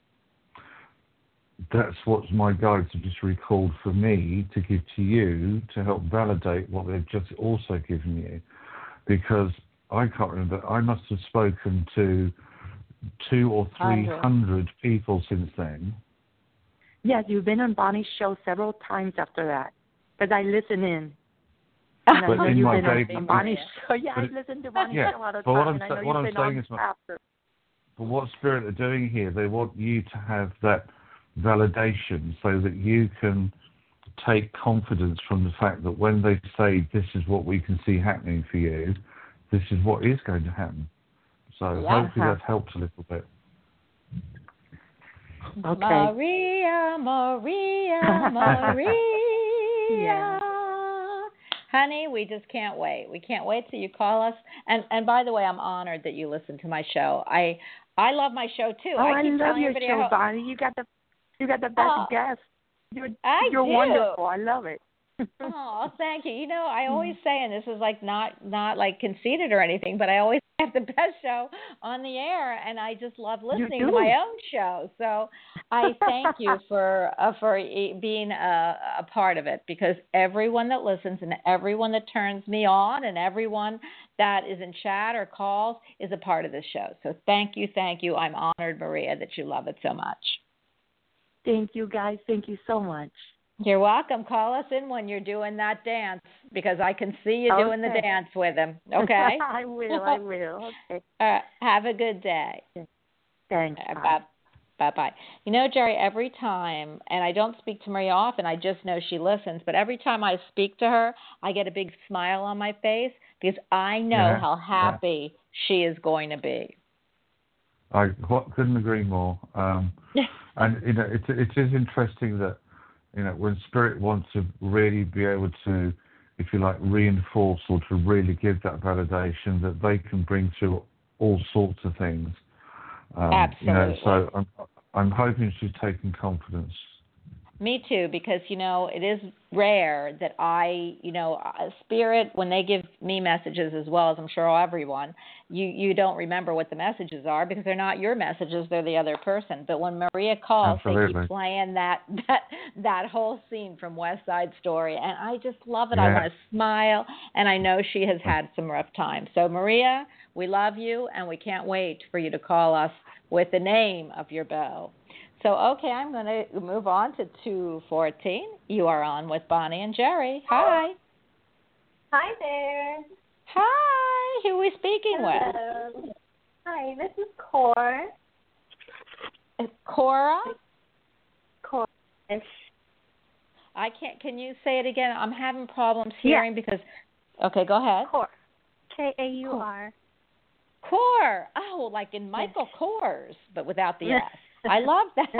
That's what my guides have just recalled for me to give to you to help validate what they've just also given you. Because I can't remember, I must have spoken to two or three hundred people since then. Yes, you've been on Bonnie's show several times after that. Because I listen in. And But I know in you've my been day, on Bonnie's show. Yeah, but I it, listen to Bonnie's yeah, show all the but time. what I'm, and I know what you've I'm been saying on is, my, after. but what Spirit are doing here, they want you to have that validation so that you can take confidence from the fact that when they say this is what we can see happening for you, this is what is going to happen. So Yeah. hopefully that helps a little bit. Okay. Maria, Maria, Maria. Yeah. Honey, we just can't wait. We can't wait till you call us. And and by the way, I'm honored that you listen to my show. I I love my show too. Oh, I I, keep love telling your everybody show, how, Bonnie. You got the you got the best Oh, guests. You're I you're do. wonderful. I love it. Oh, thank you. You know, I always say, and this is like not not like conceited or anything, but I always have the best show on the air, and I just love listening to my own show. So I thank you for uh, for e- being a, a part of it, because everyone that listens and everyone that turns me on and everyone that is in chat or calls is a part of this show. So thank you, thank you. I'm honored, Maria, that you love it so much. Thank you, guys. Thank you so much. You're welcome. Call us in when you're doing that dance, because I can see you Okay. doing the dance with him. Okay? I will. I will. Okay. Uh, have a good day. Thanks. Uh, Bye. bye. Bye-bye. You know, Jerry, every time, and I don't speak to Maria often, I just know she listens, but every time I speak to her, I get a big smile on my face because I know Yeah, how happy yeah. she is going to be. I what, couldn't agree more. Um, and, you know, it, it is interesting that, you know, when Spirit wants to really be able to, if you like, reinforce or to really give that validation, that they can bring through all sorts of things. Um, Absolutely. You know, so I'm, I'm hoping she's taking confidence. Me too, because, you know, it is rare that I, you know, Spirit, when they give me messages as well as I'm sure everyone, you, you don't remember what the messages are because they're not your messages, they're the other person. But when Maria calls, Absolutely. they keep playing that, that, that whole scene from West Side Story. And I just love it. Yeah. I want to smile, and I know she has had some rough times. So, Maria, we love you, and we can't wait for you to call us with the name of your beau. So, okay, I'm going to move on to two fourteen. You are on with Bonnie and Jerry. Hi. Hi there. Hi. Who are we speaking Hello. with? Hi, this is Cora. Cora? Cora. I can't. Can you say it again? I'm having problems hearing yeah. because. Okay, go ahead. Cora. K A U R. Core. Oh, like in Michael yes. Kors, but without the S. I love that.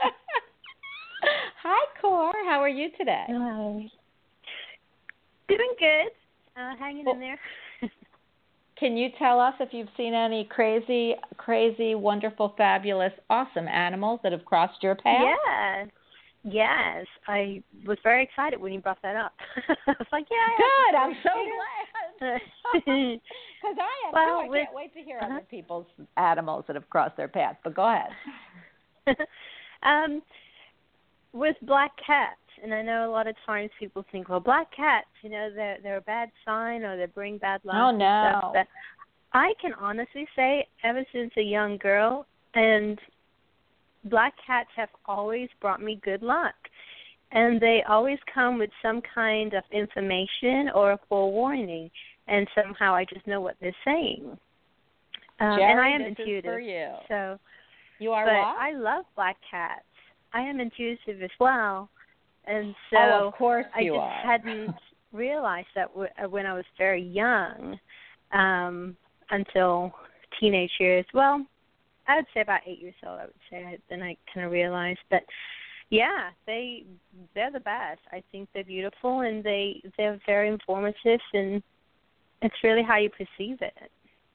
Hi, Core. How are you today? Hi. Doing good. Uh, hanging well, in there. Can you tell us if you've seen any crazy, crazy, wonderful, fabulous, awesome animals that have crossed your path? Yes. Yes. I was very excited when you brought that up. I was like, yeah. Good. I'm so glad. Because I am well, too. I with, can't wait to hear uh-huh. other people's animals that have crossed their path. But go ahead. um, with black cats, and I know a lot of times people think, well, black cats, you know, they're they're a bad sign or they bring bad luck. Oh and no! Stuff. But I can honestly say, ever since a young girl, and black cats have always brought me good luck, and they always come with some kind of information or a forewarning, and somehow I just know what they're saying. Um, Jerry, and I am this intuitive, is for you. so. You are but what? I love black cats. I am intuitive as well, and so oh, of course I you just are. hadn't realized that w- when I was very young, um, until teenage years. Well, I would say about eight years old. I would say then I kind of realized. But yeah, they they're the best. I think they're beautiful and they they're very informative, and it's really how you perceive it.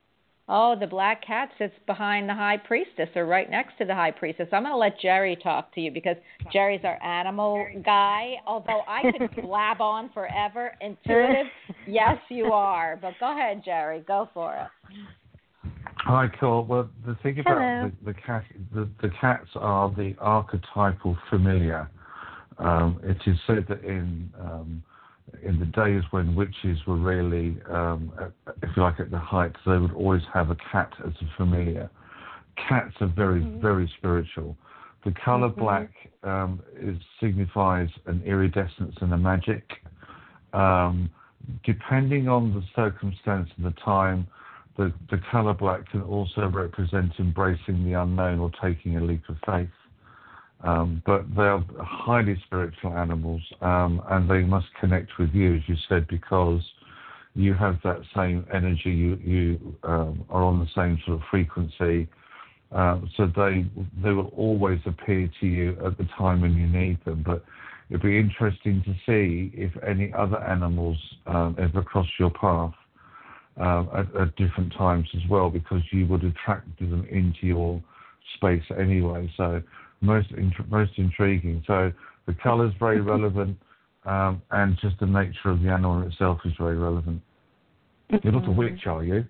Oh, the black cat sits behind the high priestess or right next to the high priestess. I'm going to let Jerry talk to you because Jerry's our animal guy. Although I could blab on forever. Intuitive, yes, you are. But go ahead, Jerry. Go for it. Hi, cool. Well, the thing about Hello. the, the cat, the, the cats are the archetypal familiar. Um, it is said that in um, in the days when witches were really, um, if you like, at the height, they would always have a cat as a familiar. Cats are very, mm-hmm. very spiritual. The colour mm-hmm. black um, is, signifies an iridescence and a magic. Um, depending on the circumstance and the time, the, the colour black can also represent embracing the unknown or taking a leap of faith. Um, but they are highly spiritual animals, um, and they must connect with you, as you said, because you have that same energy. You you um, are on the same sort of frequency, uh, so they they will always appear to you at the time when you need them. But it'd be interesting to see if any other animals um, ever cross your path uh, at, at different times as well, because you would attract them into your space anyway. So. Most int- most intriguing. So the colour is very relevant, um, and just the nature of the animal itself is very relevant. Mm-hmm. You're not a witch, are you?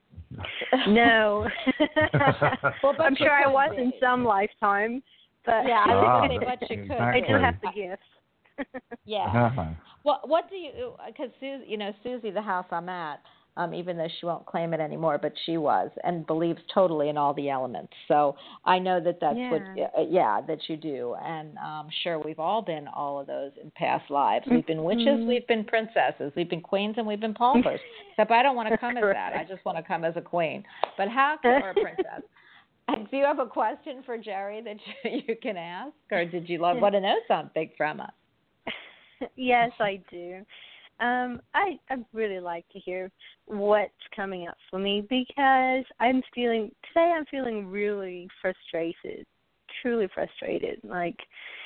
No. Well, I'm sure I was in some lifetime, but yeah, I was going to say, but you could. I do have the gifts. Yeah. Uh-huh. Well, what do you? Because Susie, you know, Susie, the house I'm at. Um, even though she won't claim it anymore, but she was and believes totally in all the elements. So I know that that's yeah. what, uh, yeah, that you do. And I'm um, sure we've all been all of those in past lives. We've been witches, mm-hmm. we've been princesses, we've been queens, and we've been paupers. Except I don't want to come as that. I just want to come as a queen. But how can, or a princess. Do you have a question for Jerry that you, you can ask? Or did you love, want to know something from us? Yes, I do. Um, I I really like to hear what's coming up for me because I'm feeling today. I'm feeling really frustrated, truly frustrated. Like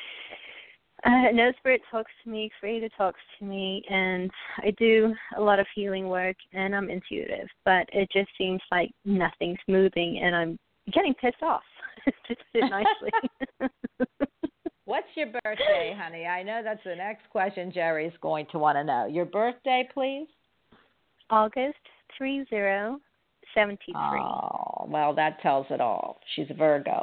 uh, no spirit talks to me, creator talks to me, and I do a lot of healing work, and I'm intuitive. But it just seems like nothing's moving, and I'm getting pissed off. To put it nicely. What's your birthday, honey? I know that's the next question Jerry's going to want to know. Your birthday, please? August three zero seventy-three. Oh, well, that tells it all. She's a Virgo.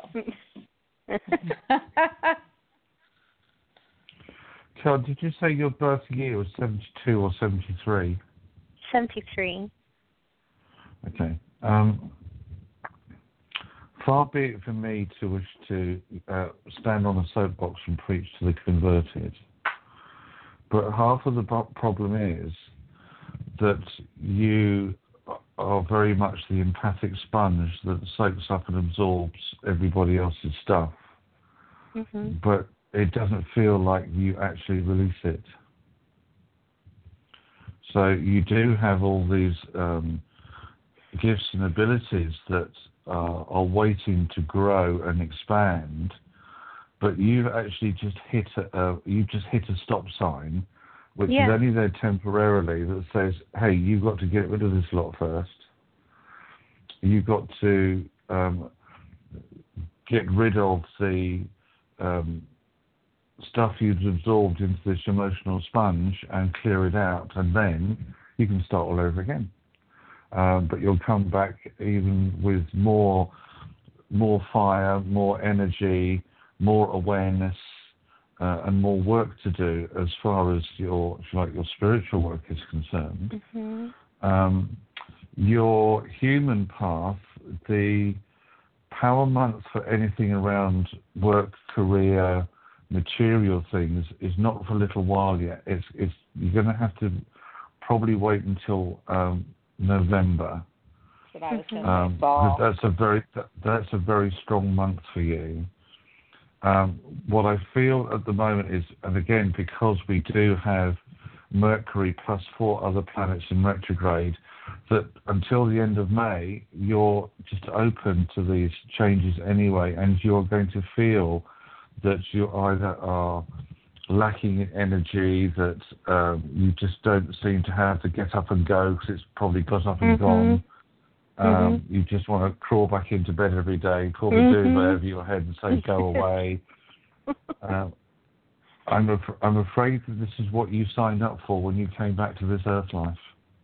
Carol, did you say your birth year was seventy-two or seventy-three? seventy-three. Okay. Um, Far be it from me to wish to uh, stand on a soapbox and preach to the converted, but half of the problem is that you are very much the empathic sponge that soaks up and absorbs everybody else's stuff, mm-hmm. but it doesn't feel like you actually release it. So you do have all these um, gifts and abilities that Uh, are waiting to grow and expand, but you've actually just hit a uh, you've just hit a stop sign, which yeah. is only there temporarily, that says, "Hey, you've got to get rid of this lot first. You've got to um, get rid of the um, stuff you've absorbed into this emotional sponge and clear it out, and then you can start all over again." Um, but you'll come back even with more, more fire, more energy, more awareness, uh, and more work to do as far as your, if you like, your spiritual work is concerned. Mm-hmm. Um, your human path, the power month for anything around work, career, material things is not for a little while yet. It's, it's you're going to have to probably wait until um, November. That's what I was going um, to say. That's a very that, that's a very strong month for you. Um, what I feel at the moment is, and again, because we do have Mercury plus four other planets in retrograde, that until the end of May, you're just open to these changes anyway, and you're going to feel that you either are lacking in energy, that um, you just don't seem to have to get up and go because it's probably got up and mm-hmm. gone. Um, Mm-hmm. you just want to crawl back into bed every day, pull the Mm-hmm. duvet over your head and say, go away. uh, I'm, af- I'm afraid that this is what you signed up for when you came back to this earth life.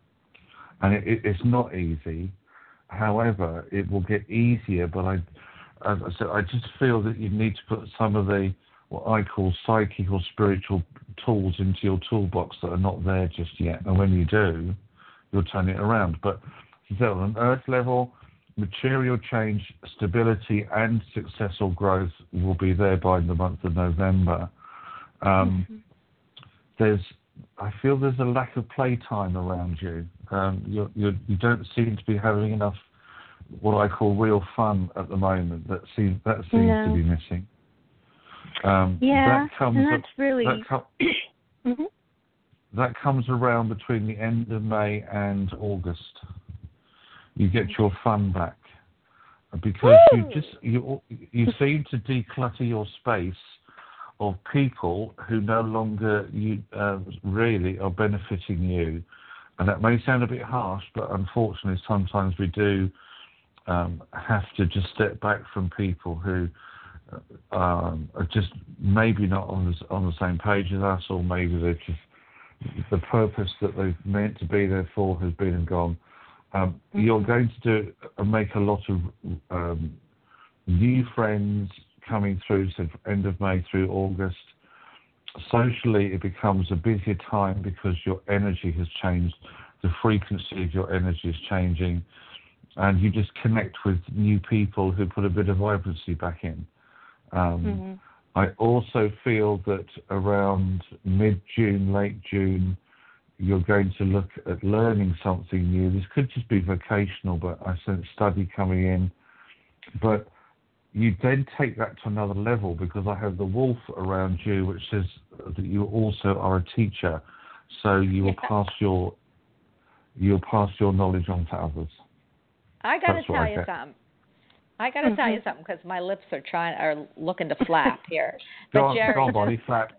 And it, it, it's not easy. However, it will get easier, but I, as I said, I just feel that you need to put some of the, what I call psychic or spiritual tools into your toolbox that are not there just yet. And when you do, you'll turn it around. But so on an earth level, material change, stability, and successful growth will be there by the month of November. Um, mm-hmm. There's, I feel there's a lack of playtime around you. Um, you're, you're, you don't seem to be having enough, what I call real fun at the moment. That seems that seems no. to be missing. Um, yeah, that comes and that's up, really. That, com- mm-hmm. that comes around between the end of May and August. You get your fun back because Woo! you just you you seem to declutter your space of people who no longer you uh, really are benefiting you. And that may sound a bit harsh, but unfortunately, sometimes we do um, have to just step back from people who uh, um, are just maybe not on the, on the same page as us, or maybe they're just the purpose that they've meant to be there for has been and gone. Um, mm-hmm. You're going to do uh, make a lot of um, new friends coming through, so end of May through August. Socially, it becomes a busier time because your energy has changed. The frequency of your energy is changing, and you just connect with new people who put a bit of vibrancy back in. Um, mm-hmm. I also feel that around mid-June, late June, you're going to look at learning something new. This could just be vocational, but I sense study coming in. But you then take that to another level because I have the wolf around you, which says that you also are a teacher. So you will pass your you'll pass your knowledge on to others. I got to tell you something. I got to mm-hmm. tell you something because my lips are trying are looking to flap here. But go on, Jerry, go on, Bonnie, flap.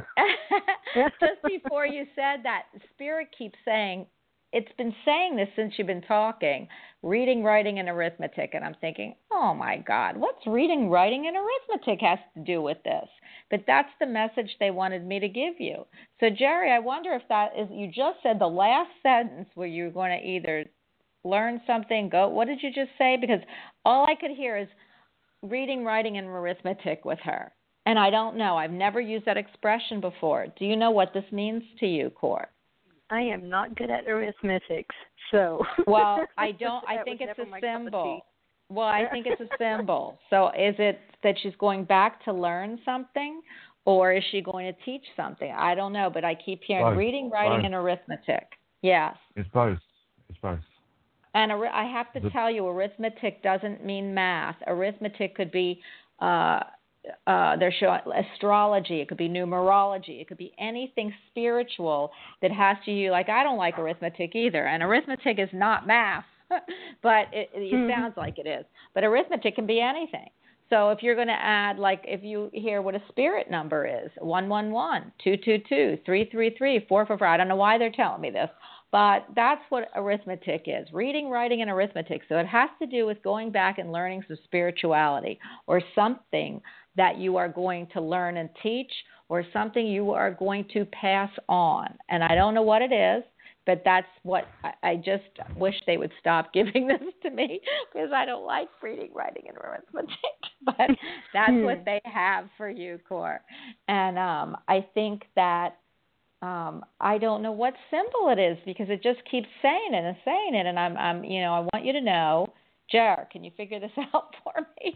Just before you said that, Spirit keeps saying, it's been saying this since you've been talking, reading, writing, and arithmetic. And I'm thinking, oh, my God, what's reading, writing, and arithmetic has to do with this? But that's the message they wanted me to give you. So, Jerry, I wonder if that is, you just said the last sentence where you're going to either learn something, go, what did you just say? Because all I could hear is reading, writing, and arithmetic with her. And I don't know. I've never used that expression before. Do you know what this means to you, Cor? I am not good at arithmetics, so. Well, I don't. I think it's a symbol. Well, I think it's a symbol. So, is it that she's going back to learn something, or is she going to teach something? I don't know, but I keep hearing both. reading, writing, both. and arithmetic. Yes. It's both. It's both. And I have to the, tell you, arithmetic doesn't mean math. Arithmetic could be. Uh, Uh, they're showing astrology. It could be numerology. It could be anything spiritual that has to you. Like, I don't like arithmetic either, and arithmetic is not math, but it, it mm-hmm. sounds like it is. But arithmetic can be anything. So if you're going to add, like, if you hear what a spirit number is, one one one, two two two, three three three, four four four. I don't know why they're telling me this, but that's what arithmetic is, reading, writing, and arithmetic. So it has to do with going back and learning some spirituality or something that you are going to learn and teach, or something you are going to pass on. And I don't know what it is, but that's what I, I just wish they would stop giving this to me, because I don't like reading, writing, and arithmetic. But that's what they have for you, Cor. And um, I think that um, I don't know what symbol it is, because it just keeps saying it and saying it. And I'm, I'm you know, I want you to know, Jer, can you figure this out for me?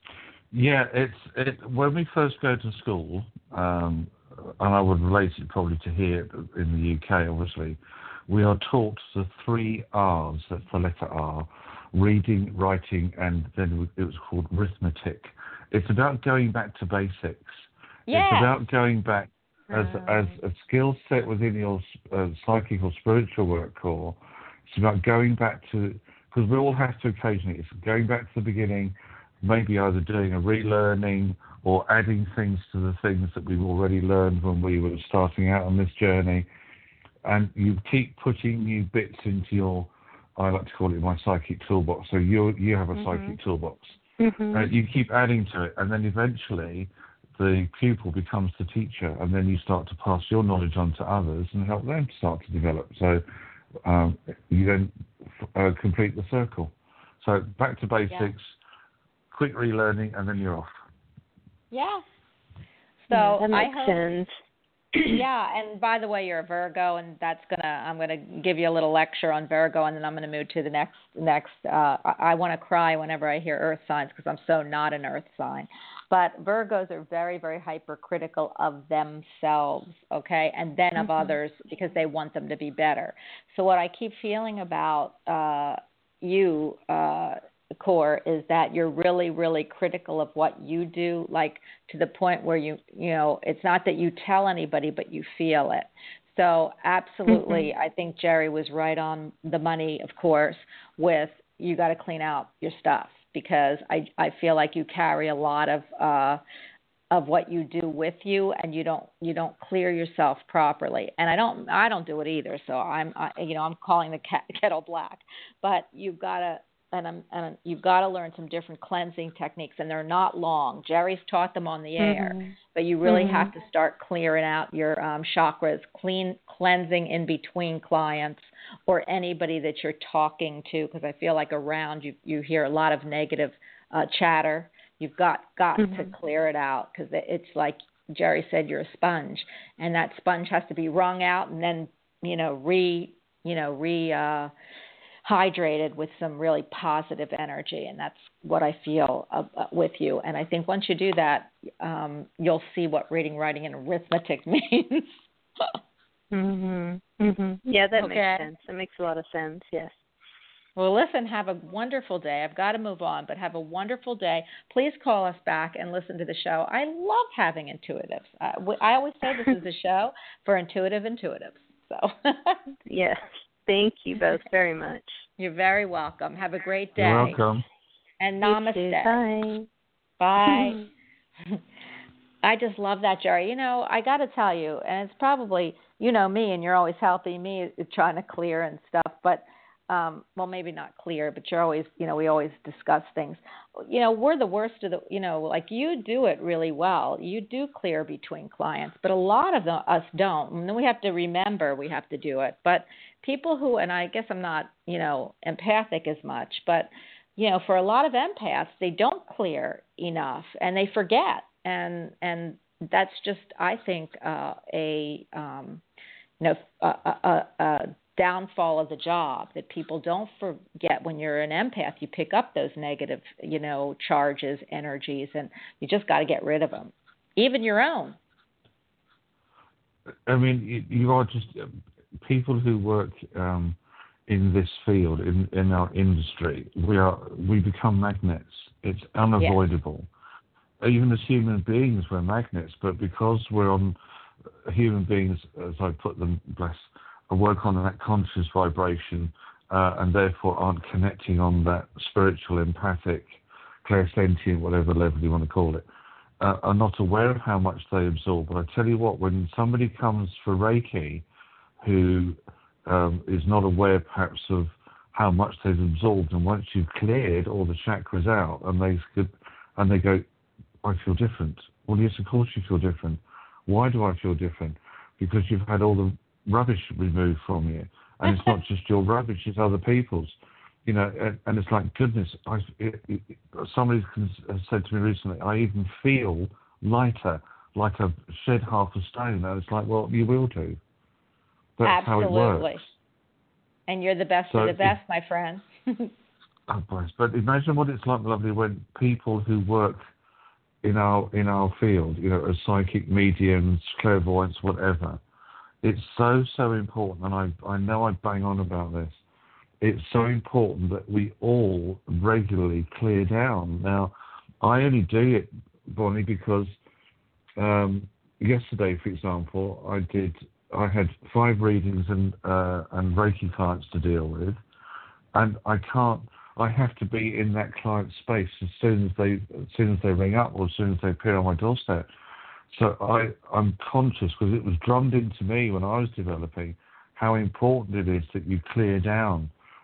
Yeah, it's it, when we first go to school, um, and I would relate it probably to here in the U K, obviously, we are taught the three R's, that's the letter R, reading, writing, and then it was called arithmetic. It's about going back to basics. Yeah. It's about going back as um. as a skill set within your uh, psychic or spiritual work core. It's about going back to, because we all have to occasionally, it's going back to the beginning, maybe either doing a relearning or adding things to the things that we've already learned when we were starting out on this journey. And you keep putting new bits into your I like to call it my psychic toolbox. So you you have a mm-hmm. psychic toolbox. Mm-hmm. Uh, you keep adding to it, and then eventually the pupil becomes the teacher, and then you start to pass your knowledge on to others and help them to start to develop. So um, you then uh, complete the circle. So back to basics, yeah. quick relearning, and then you're off. Yeah. So yeah, that makes I hope, sense. Yeah, and by the way, you're a Virgo, and that's gonna. I'm gonna give you a little lecture on Virgo, and then I'm gonna move to the next. Next, uh, I, I want to cry whenever I hear Earth signs because I'm so not an Earth sign. But Virgos are very, very hypercritical of themselves, okay, and then of mm-hmm. others because they want them to be better. So what I keep feeling about uh, you. Uh, core is that you're really, really critical of what you do, like to the point where you, you know, it's not that you tell anybody, but you feel it. So absolutely, mm-hmm. I think Jerry was right on the money, of course, with you got to clean out your stuff because I, I feel like you carry a lot of, uh, of what you do with you and you don't, you don't clear yourself properly. And I don't, I don't do it either. So I'm, I, you know, I'm calling the cat, kettle black, but you've got to, And, I'm, and you've got to learn some different cleansing techniques, and they're not long. Jerry's taught them on the air, mm-hmm. but you really mm-hmm. have to start clearing out your um, chakras, clean cleansing in between clients or anybody that you're talking to, because I feel like around you you hear a lot of negative uh, chatter. You've got, got mm-hmm. to clear it out because it's like Jerry said, you're a sponge, and that sponge has to be wrung out and then, you know, re, you know, re, uh, hydrated with some really positive energy, and that's what I feel uh, with you. And I think once you do that, um, you'll see what reading, writing, and arithmetic means. mhm. Mhm. Yeah, that okay. makes sense. That makes a lot of sense. Yes. Well, listen, have a wonderful day. I've got to move on, but have a wonderful day. Please call us back and listen to the show. I love having intuitives. Uh, I always say this is a show for intuitive intuitives. So. Yes. Thank you both very much. You're very welcome. Have a great day. You're welcome. And namaste. Bye. Bye. I just love that, Jerry. You know, I got to tell you, and it's probably, you know me, and you're always helping me trying to clear and stuff, but, um, well, maybe not clear, but you're always, you know, we always discuss things. You know, we're the worst of the, you know, like you do it really well. You do clear between clients, but a lot of the, us don't. And then we have to remember we have to do it. But people who, and I guess I'm not, you know, empathic as much, but, you know, for a lot of empaths, they don't clear enough and they forget. And, and that's just, I think, uh, a, um, you know, a, a, a downfall of the job, that people don't forget when you're an empath, you pick up those negative, you know, charges, energies, and you just got to get rid of them, even your own. I mean, you, you are just people who work um, in this field, in, in our industry. We are we become magnets. It's unavoidable. Yes. Even as human beings, we're magnets, but because we're on human beings, as I put them, bless. Work on that conscious vibration uh, and therefore aren't connecting on that spiritual, empathic, clairsentient, whatever level you want to call it, uh, are not aware of how much they absorb. But I tell you what, when somebody comes for Reiki who um, is not aware perhaps of how much they've absorbed, and once you've cleared all the chakras out and they could, and they go, I feel different. Well, yes, of course you feel different. Why do I feel different? Because you've had all the rubbish removed from you, and it's not just your rubbish, it's other people's, you know, and, and it's like, goodness, I, it, it, somebody has said to me recently, I even feel lighter, like I've shed half a stone, and it's like, well, you will do. That's Absolutely. How it works. And you're the best so of the best, it, my friend. Oh, bless. But imagine what it's like, lovely, when people who work in our in our field, you know, as psychic mediums, clairvoyants, whatever, it's so, so important, and I, I know I bang on about this, it's so important that we all regularly clear down. Now, I only do it, Bonnie, because um, yesterday, for example, I did, I had five readings and, uh, and Reiki clients to deal with, and I can't, I have to be in that client space as soon as they, as soon as they ring up or as soon as they appear on my doorstep. So I, I'm conscious, because it was drummed into me when I was developing, how important it is that you clear down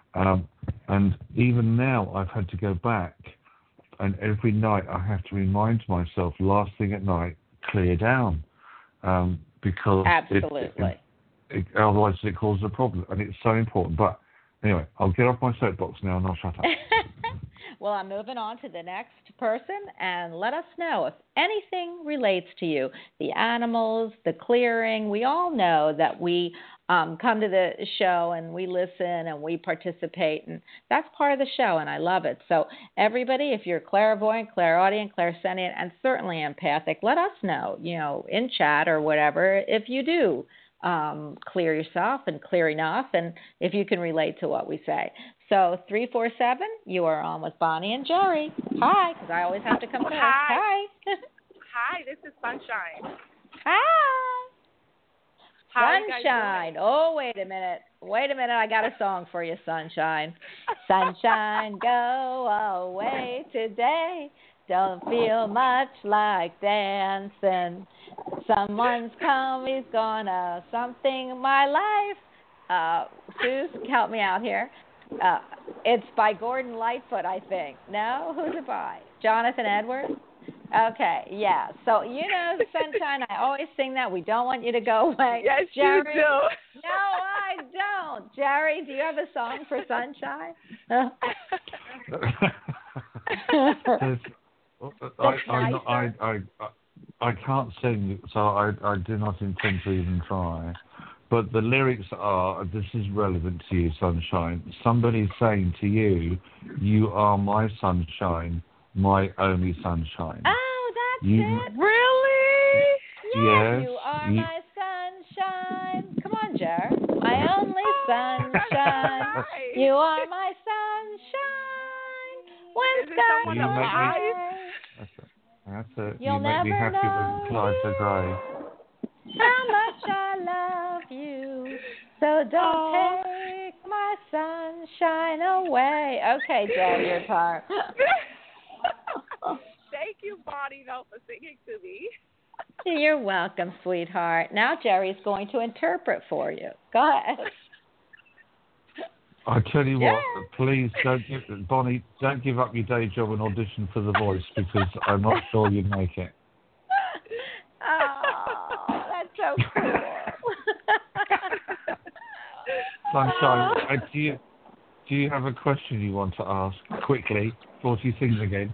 Um, and even now, I've had to go back, and every night I have to remind myself, last thing at night, clear down, um, because Absolutely. It, it, it, otherwise it causes a problem, and it's so important. But anyway, I'll get off my soapbox now and I'll shut up. Well, I'm moving on to the next person, and let us know if anything relates to you. The animals, the clearing, we all know that we um, come to the show and we listen and we participate, and that's part of the show, and I love it. So everybody, if you're clairvoyant, clairaudient, clairsentient, and certainly empathic, let us know, you know, in chat or whatever, if you do um, clear yourself and clear enough, and if you can relate to what we say. So three four seven, you are on with Bonnie and Jerry. Hi, because I always have to come first. Hi. Hi. Hi, this is Sunshine. Hi. How you guys Sunshine. doing? Oh, wait a minute. Wait a minute. I got a song for you, Sunshine. Sunshine, go away today. Don't feel much like dancing. Someone's come, he's gonna something my life. Uh, Suze, help me out here. Uh, it's by Gordon Lightfoot, I think. No? Who's it by? Jonathan Edwards? Okay, yeah. So, you know, Sunshine, I always sing that. We don't want you to go away. Yes, Jerry, you do. No, I don't. Jerry, do you have a song for Sunshine? I, I, I, I, I can't sing, so I, I do not intend to even try. But the lyrics are, this is relevant to you, Sunshine. Somebody's saying to you, you are my sunshine, my only sunshine. Oh, that's you, it? Really? Yeah, yes. you are You, my sunshine. Come on, Jer. My only sunshine. You are my sunshine. When Is it skies someone You are make me- gray. that's it. That's it. You'll you make me never happy know with Clive the Grey. how much I love you. So don't Oh. take my sunshine away. Okay, Jer, your turn. Thank you, Bonnie, though, for singing to me. You're welcome, sweetheart. Now Jerry's going to interpret for you. Go ahead. I tell you Yeah. what, please don't give Bonnie, don't give up your day job and audition for The Voice, because I'm not sure you'd make it. Oh, that's so cool. Sunshine, uh, do you do you have a question you want to ask quickly before she sings again?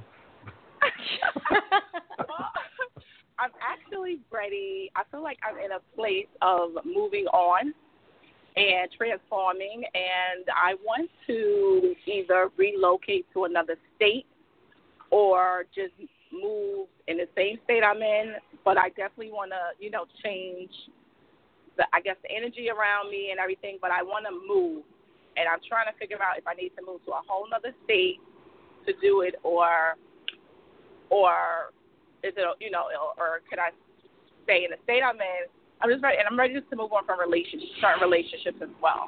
I'm actually ready. I feel like I'm in a place of moving on and transforming, and I want to either relocate to another state or just move in the same state I'm in, but I definitely want to, you know, change the, I guess, the energy around me and everything, but I want to move, and I'm trying to figure out if I need to move to a whole other state to do it, or, or is it, you know, or can I stay in the state I'm in? I'm just ready, and I'm ready just to move on from relationships, start relationships as well.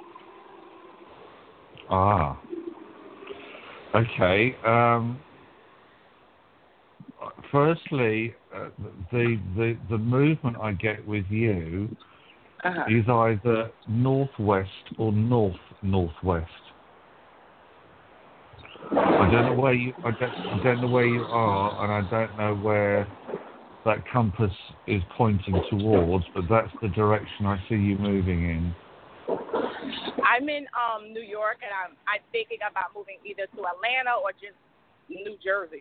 Ah. Okay. Um, firstly, uh, the the the movement I get with you Uh-huh. is either northwest or north northwest. I don't know where you I don't, I don't know where you are, and I don't know where that compass is pointing towards, but that's the direction I see you moving in. I'm in um, New York, and I'm I'm thinking about moving either to Atlanta or just New Jersey.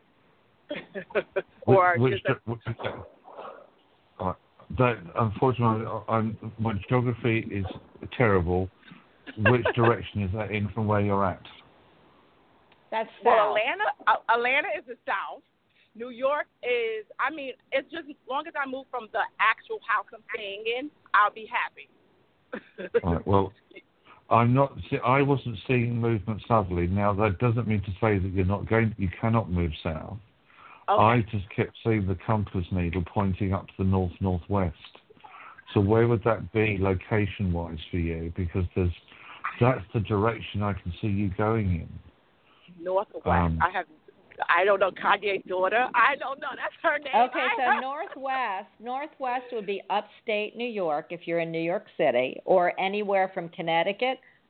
or which, just a, which, uh, that unfortunately, I'm, my geography is terrible. Which direction is that in from where you're at? That's well, south. Atlanta. Uh, Atlanta is the south. New York is. I mean, it's just as long as I move from the actual house I'm staying in, I'll be happy. Right, well, I'm not. I wasn't seeing movement southerly. Now that doesn't mean to say that you're not going. You cannot move south. Okay. I just kept seeing the compass needle pointing up to the north northwest. So where would that be location wise for you? Because there's that's the direction I can see you going in. Northwest. Um, I have. I don't know Kanye's daughter. I don't know. That's her name. Okay, so northwest, northwest would be upstate New York if you're in New York City, or anywhere from Connecticut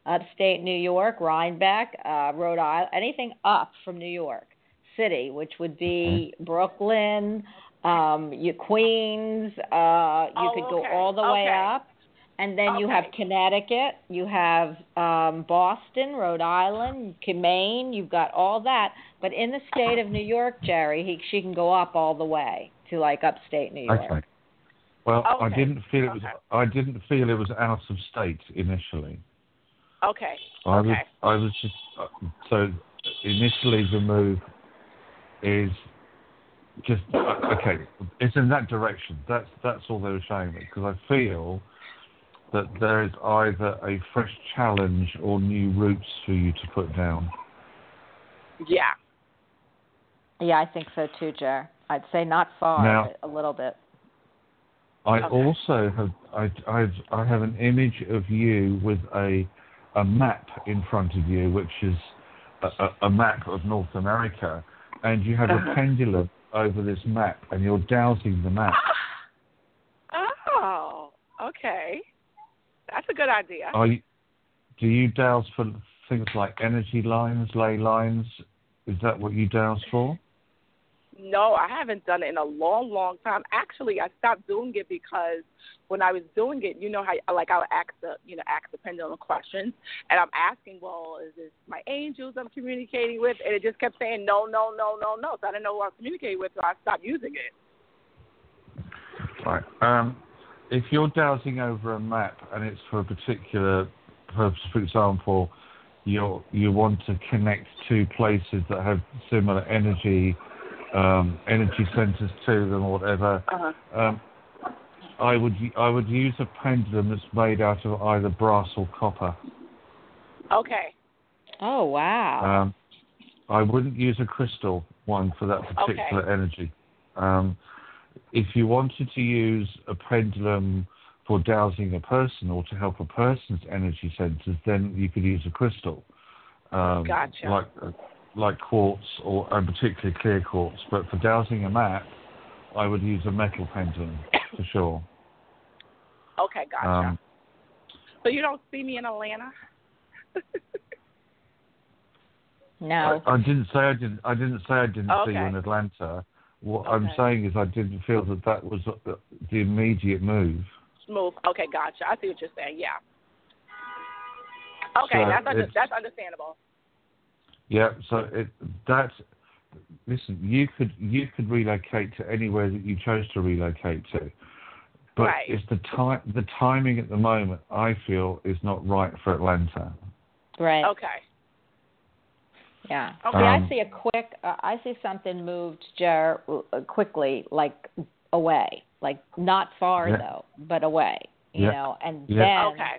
upstate New York, Rhinebeck, uh, Rhode Island, anything up from New York City, which would be Brooklyn, um, you, Queens. Uh, you Oh, could go okay. all the way Okay. up. And then Okay. you have Connecticut, you have um, Boston, Rhode Island, Maine, you've got all that. But in the state of New York, Jerry, he, she can go up all the way to like upstate New York. Okay. Well, I Okay. didn't feel it was. Okay. I didn't feel it was out of state initially. Okay. I okay. was. I was just. Uh, so initially, the move is just uh, okay. It's in that direction. That's that's all they were showing me, because I feel that there is either a fresh challenge or new routes for you to put down. Yeah. Yeah, I think so too, Jer. I'd say not far, Now, but a little bit. I Okay. also have I I've, I have an image of you with a a map in front of you, which is a, a, a map of North America, and you have Uh-huh. a pendulum over this map, and you're dowsing the map. Oh, okay. That's a good idea. Are you, do you douse for things like energy lines, ley lines? Is that what you douse for? No, I haven't done it in a long, long time. Actually, I stopped doing it because when I was doing it, you know how like I would ask the you know ask the pendulum questions, and I'm asking, well, is this my angels I'm communicating with? And it just kept saying no, no, no, no, no. So I didn't know who I was communicating with, so I stopped using it. Right. Um, if you're dowsing over a map and it's for a particular purpose, for example, you you want to connect two places that have similar energy. Um, energy centers to them or whatever. Uh-huh. Um, I would I would use a pendulum that's made out of either brass or copper. Okay. Oh, wow. Um, I wouldn't use a crystal one for that particular Okay. energy. Um, if you wanted to use a pendulum for dowsing a person or to help a person's energy centers, then you could use a crystal. Um, Gotcha. Like. Uh, like quartz, or and particularly clear quartz. But for dowsing a map, I would use a metal pendulum for sure. Okay, gotcha. Um, so you don't see me in Atlanta? No. I, I didn't say I didn't. I didn't say I didn't see you Okay. in Atlanta. What Okay. I'm saying is I didn't feel that that was the, the immediate move. Smooth. Okay, gotcha. I see what you're saying. Yeah. Okay, So that's under, it's- that's understandable. Yeah. So it that. Listen, you could you could relocate to anywhere that you chose to relocate to, but Right. it's the time the timing at the moment I feel is not right for Atlanta. Right. Okay. Yeah. Okay. See, I Um, see a quick, uh, I see something moved, Jer, uh, quickly, like away, like not far Yeah. though, but away, you Yeah. know, and Yeah. then, Okay.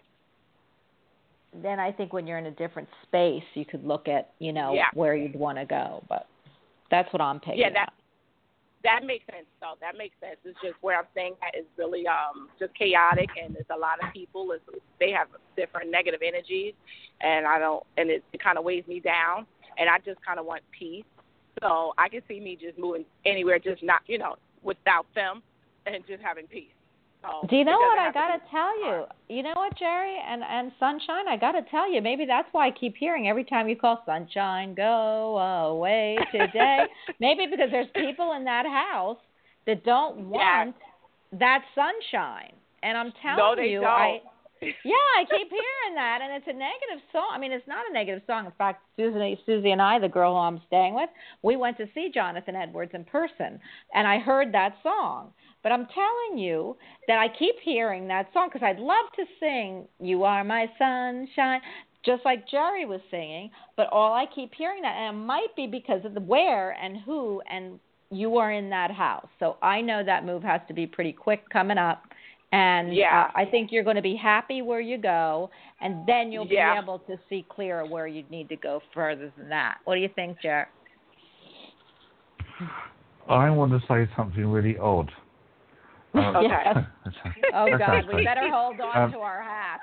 then I think when you're in a different space, you could look at, you know, Yeah. where you'd want to go, but that's what I'm picking Yeah, that up. that makes sense though. That makes sense. It's just where I'm saying that is really um just chaotic, and there's a lot of people. It's, they have different negative energies, and I don't, and it, it kind of weighs me down. And I just kind of want peace. So I can see me just moving anywhere, just not, you know, without them, and just having peace. So Do you know it doesn't what I have to got to be tell you? hard. You know what, Jerry and, and Sunshine, I got to tell you, maybe that's why I keep hearing every time you call Sunshine, go away today. Maybe because there's people in that house that don't want that sunshine. And I'm telling No, they you, don't. I yeah, I keep hearing that, and it's a negative song. I mean, it's not a negative song. In fact, Susie, Susie and I, the girl who I'm staying with, we went to see Jonathan Edwards in person, and I heard that song. But I'm telling you that I keep hearing that song because I'd love to sing "You Are My Sunshine," just like Jerry was singing. But all I keep hearing that, and it might be because of the where and who and you are in that house. So I know that move has to be pretty quick coming up. And Yeah. uh, I think you're going to be happy where you go, and then you'll Yeah. be able to see clearer where you need to go further than that. What do you think, Jer? I want to say something really odd. Uh, Okay. Oh, God, we Okay. better hold on Um, to our hats.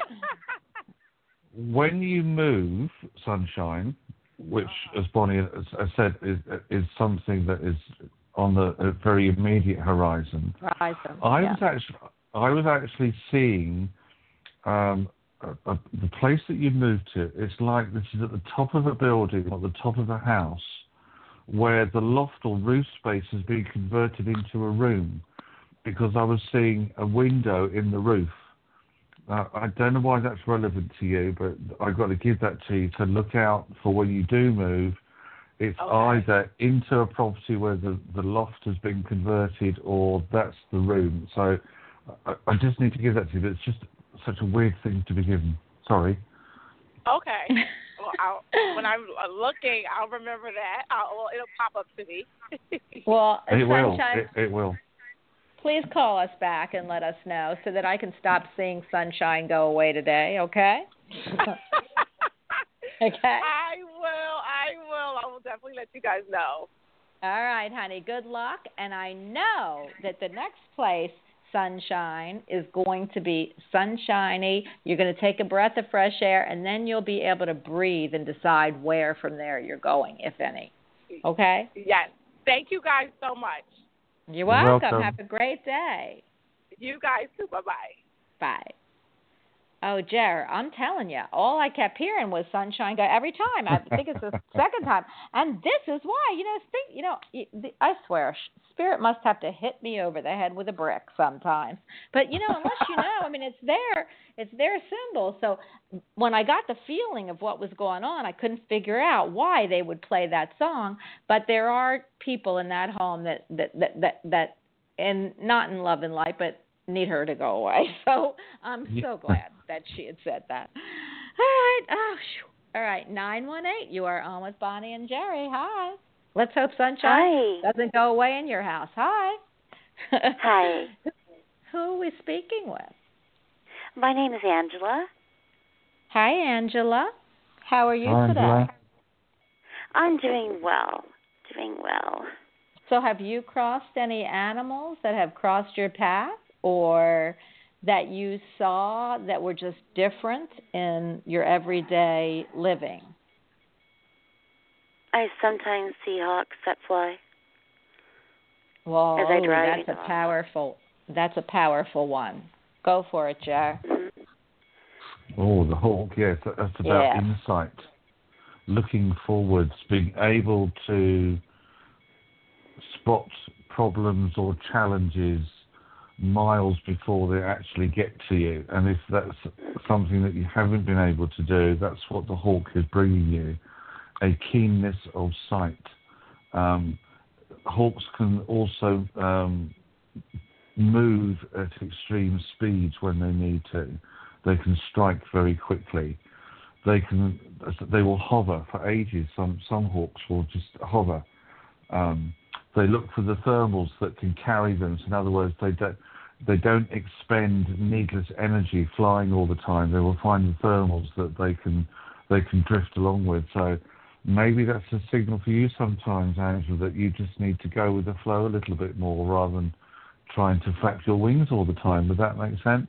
When you move, Sunshine, which, as Bonnie has has said, is is something that is on the uh, very immediate horizon. Horizon. I yeah. was actually I was actually seeing um, uh, uh, the place that you moved to, it's like this is at the top of a building or the top of a house where the loft or roof space has been converted into a room, because I was seeing a window in the roof. Uh, I don't know why that's relevant to you, but I've got to give that to you to look out for when you do move. It's Okay. either into a property where the, the loft has been converted or that's the room. So I, I just need to give that to you, but it's just such a weird thing to be given. Sorry. Okay. Well, I'll, when I'm looking, I'll remember that. I'll, well, it'll pop up to me. Well, It will. Sunshine, It, it will. please call us back and let us know so that I can stop seeing sunshine go away today, okay? Okay? I will. I will. I will definitely let you guys know. All right, honey. Good luck. And I know that the next place, sunshine, is going to be sunshiny. You're going to take a breath of fresh air, and then you'll be able to breathe and decide where from there you're going, if any. Okay? Yes. Thank you guys so much. You're welcome. welcome. Have a great day. You guys too. Bye-bye. Bye. Oh, Jer, I'm telling you, all I kept hearing was sunshine go every time. I think it's the second time. And this is why, you know, think, you know, I swear, Spirit must have to hit me over the head with a brick sometimes. But, you know, unless you know, I mean, it's their, it's their symbol. So when I got the feeling of what was going on, I couldn't figure out why they would play that song. But there are people in that home that, that, that, that, that and not in love and light, but need her to go away. So I'm so glad that she had said that. All right. Oh, all right. nine one eight. You are on with Bonnie and Jerry. Hi. Let's hope sunshine Hi. doesn't go away in your house. Hi. Hi. Who are we speaking with? My name is Angela. Hi, Angela. How are you Hi, today? Angela. I'm doing well. Doing well. So have you crossed any animals that have crossed your path, or that you saw that were just different in your everyday living? I sometimes see hawks that fly. Well, as I drive, that's you a know. powerful. That's a powerful one. Go for it, Jer. Mhm. Oh, the hawk, yes, that- that's about Yeah. insight. Looking forwards, being able to spot problems or challenges miles before they actually get to you. And if that's something that you haven't been able to do, that's what the hawk is bringing you, a keenness of sight. Um, hawks can also um, move at extreme speeds when they need to. They can strike very quickly. They can. They will hover for ages. Some some hawks will just hover. Um, they look for the thermals that can carry them. So in other words, they don't they don't expend needless energy flying all the time. They will find the thermals that they can they can drift along with. So maybe that's a signal for you sometimes, Angela, that you just need to go with the flow a little bit more rather than trying to flap your wings all the time. Would that make sense?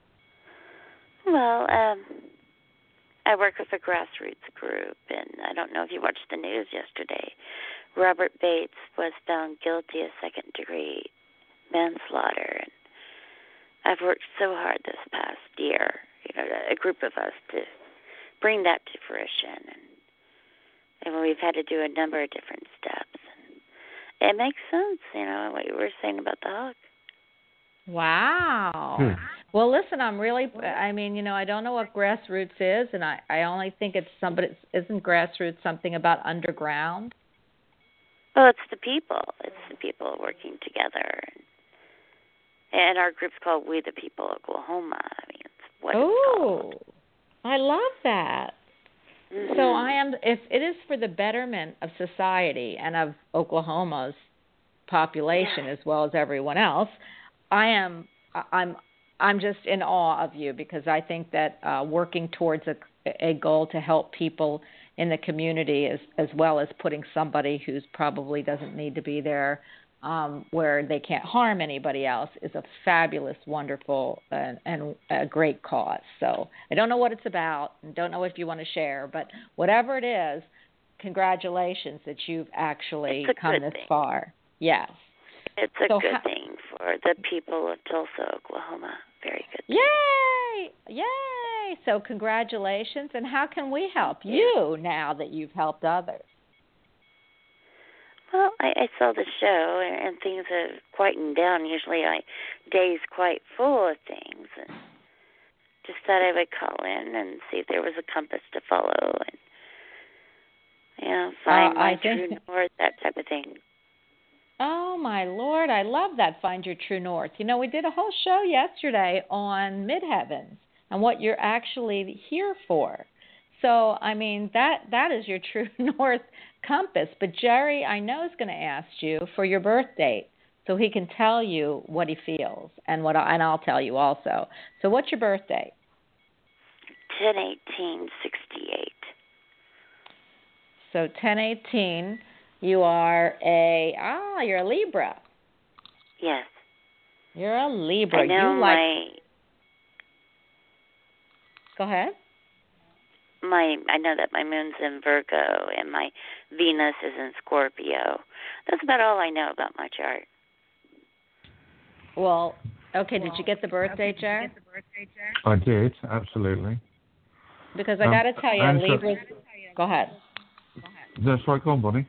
Well, um, I work with a grassroots group, and I don't know if you watched the news yesterday. Robert Bates was found guilty of second-degree manslaughter, and I've worked so hard this past year, you know, a group of us, to bring that to fruition, and, and we've had to do a number of different steps. And it makes sense, you know, what you were saying about the hawk. Wow. Hmm. Well, listen, I'm really, I mean, you know, I don't know what grassroots is, and I, I only think it's somebody, isn't grassroots something about underground? Well, it's the people. It's the people working together. And our group's called We the People Oklahoma. I mean, it's what it's called. Oh, I love that. Mm-hmm. So I am, if it is for the betterment of society and of Oklahoma's population Yeah. as well as everyone else, I am, I'm, I'm just in awe of you, because I think that uh, working towards a, a goal to help people in the community, as as well as putting somebody who's probably doesn't need to be there, um, where they can't harm anybody else, is a fabulous, wonderful, and, and a great cause. So I don't know what it's about, and don't know if you want to share, but whatever it is, congratulations that you've actually It's a come good this thing. far. Yes. It's a So good how- thing for the people of Tulsa, Oklahoma. very good. Yay! Yay! So congratulations. And how can we help you now that you've helped others? Well, I, I saw the show, and, and things have quietened down. Usually I days quite full of things. And just thought I would call in and see if there was a compass to follow and, you know, find uh, my I true think... north, that type of thing. Oh, my Lord. I love that, Find Your True North. You know, we did a whole show yesterday on midheavens and what you're actually here for. So, I mean, that that is your true north compass. But Jerry, I know, is going to ask you for your birth date so he can tell you what he feels, and what I, and I'll tell you also. So what's your birth date? ten eighteen sixty-eight. So ten eighteen, you are a, ah, you're a Libra. Yes. You're a Libra. I know you like... my... Go ahead. My, I know that my moon's in Virgo and my Venus is in Scorpio. That's about all I know about my chart. Well, okay, did you get the birthday, Jerry? I did, absolutely. Because I um, got to tell you, Angela, Libras... Go ahead. That's right, go on, Bonnie.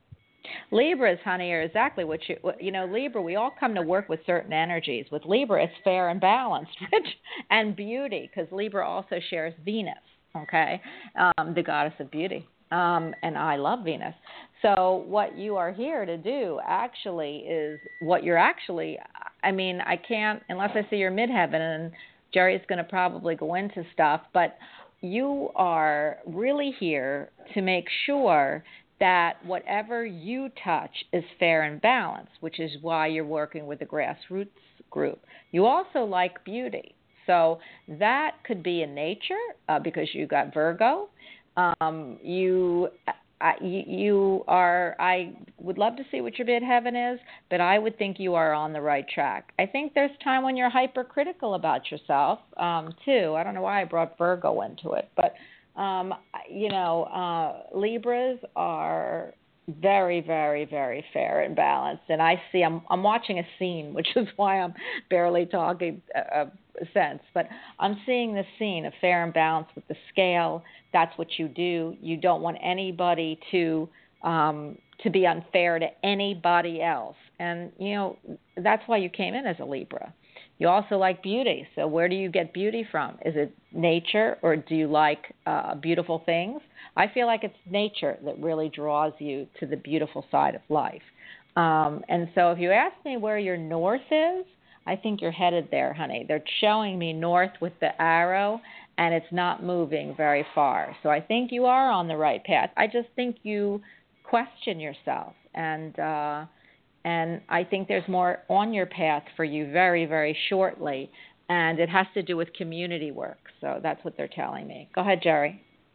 Libras, honey, are exactly what you, you know, Libra, we all come to work with certain energies. With Libra, it's fair and balanced, which, and beauty, because Libra also shares Venus, okay, um, the goddess of beauty. Um, and I love Venus. So what you are here to do actually is what you're actually, I mean, I can't, unless I see your midheaven, and Jerry's going to probably go into stuff, but you are really here to make sure that whatever you touch is fair and balanced, which is why you're working with the grassroots group. You also like beauty. So that could be in nature uh, because you got Virgo. Um, you, I, you are, I would love to see what your midheaven is, but I would think you are on the right track. I think there's time when you're hypercritical about yourself, um, too. I don't know why I brought Virgo into it, but Um, you know, uh, Libras are very, very, very fair and balanced. And I see, I'm, I'm watching a scene, which is why I'm barely talking a, a sense. But I'm seeing the scene of fair and balanced with the scale. That's what you do. You don't want anybody to um, to be unfair to anybody else. And, you know, that's why you came in as a Libra. You also like beauty. So where do you get beauty from? Is it nature, or do you like uh, beautiful things? I feel like it's nature that really draws you to the beautiful side of life. Um, and so if you ask me where your north is, I think you're headed there, honey. They're showing me north with the arrow, and it's not moving very far. So I think you are on the right path. I just think you question yourself, and uh, and I think there's more on your path for you very, very shortly, and it has to do with community work. So that's what they're telling me. Go ahead, Jerry.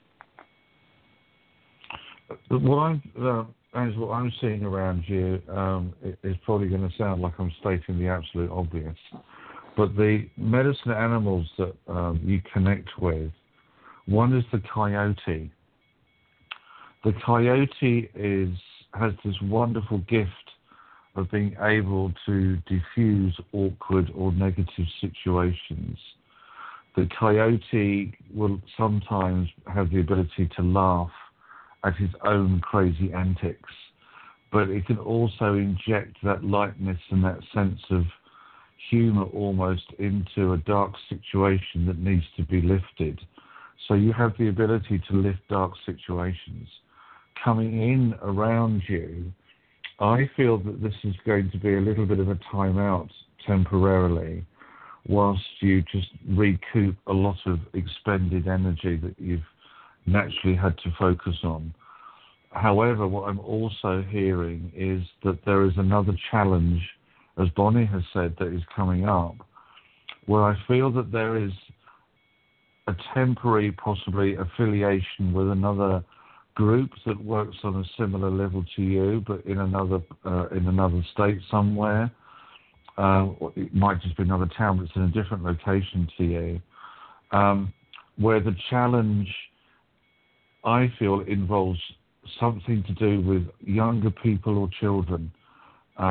What I'm, uh, Angela, what I'm seeing around you um, is probably going to sound like I'm stating the absolute obvious, but the medicine animals that um, you connect with, one is the coyote. The coyote is has this wonderful gift of being able to diffuse awkward or negative situations. The coyote will sometimes have the ability to laugh at his own crazy antics, but it can also inject that lightness and that sense of humor almost into a dark situation that needs to be lifted. So you have the ability to lift dark situations. Coming in around you, I feel that this is going to be a little bit of a timeout temporarily whilst you just recoup a lot of expended energy that you've naturally had to focus on. However, what I'm also hearing is that there is another challenge, as Bonnie has said, that is coming up, where I feel that there is a temporary, possibly, affiliation with another group that works on a similar level to you, but in another uh, in another state somewhere. Uh, it might just be another town, but it's in a different location to you, um, where the challenge, I feel, involves something to do with younger people or children. Um,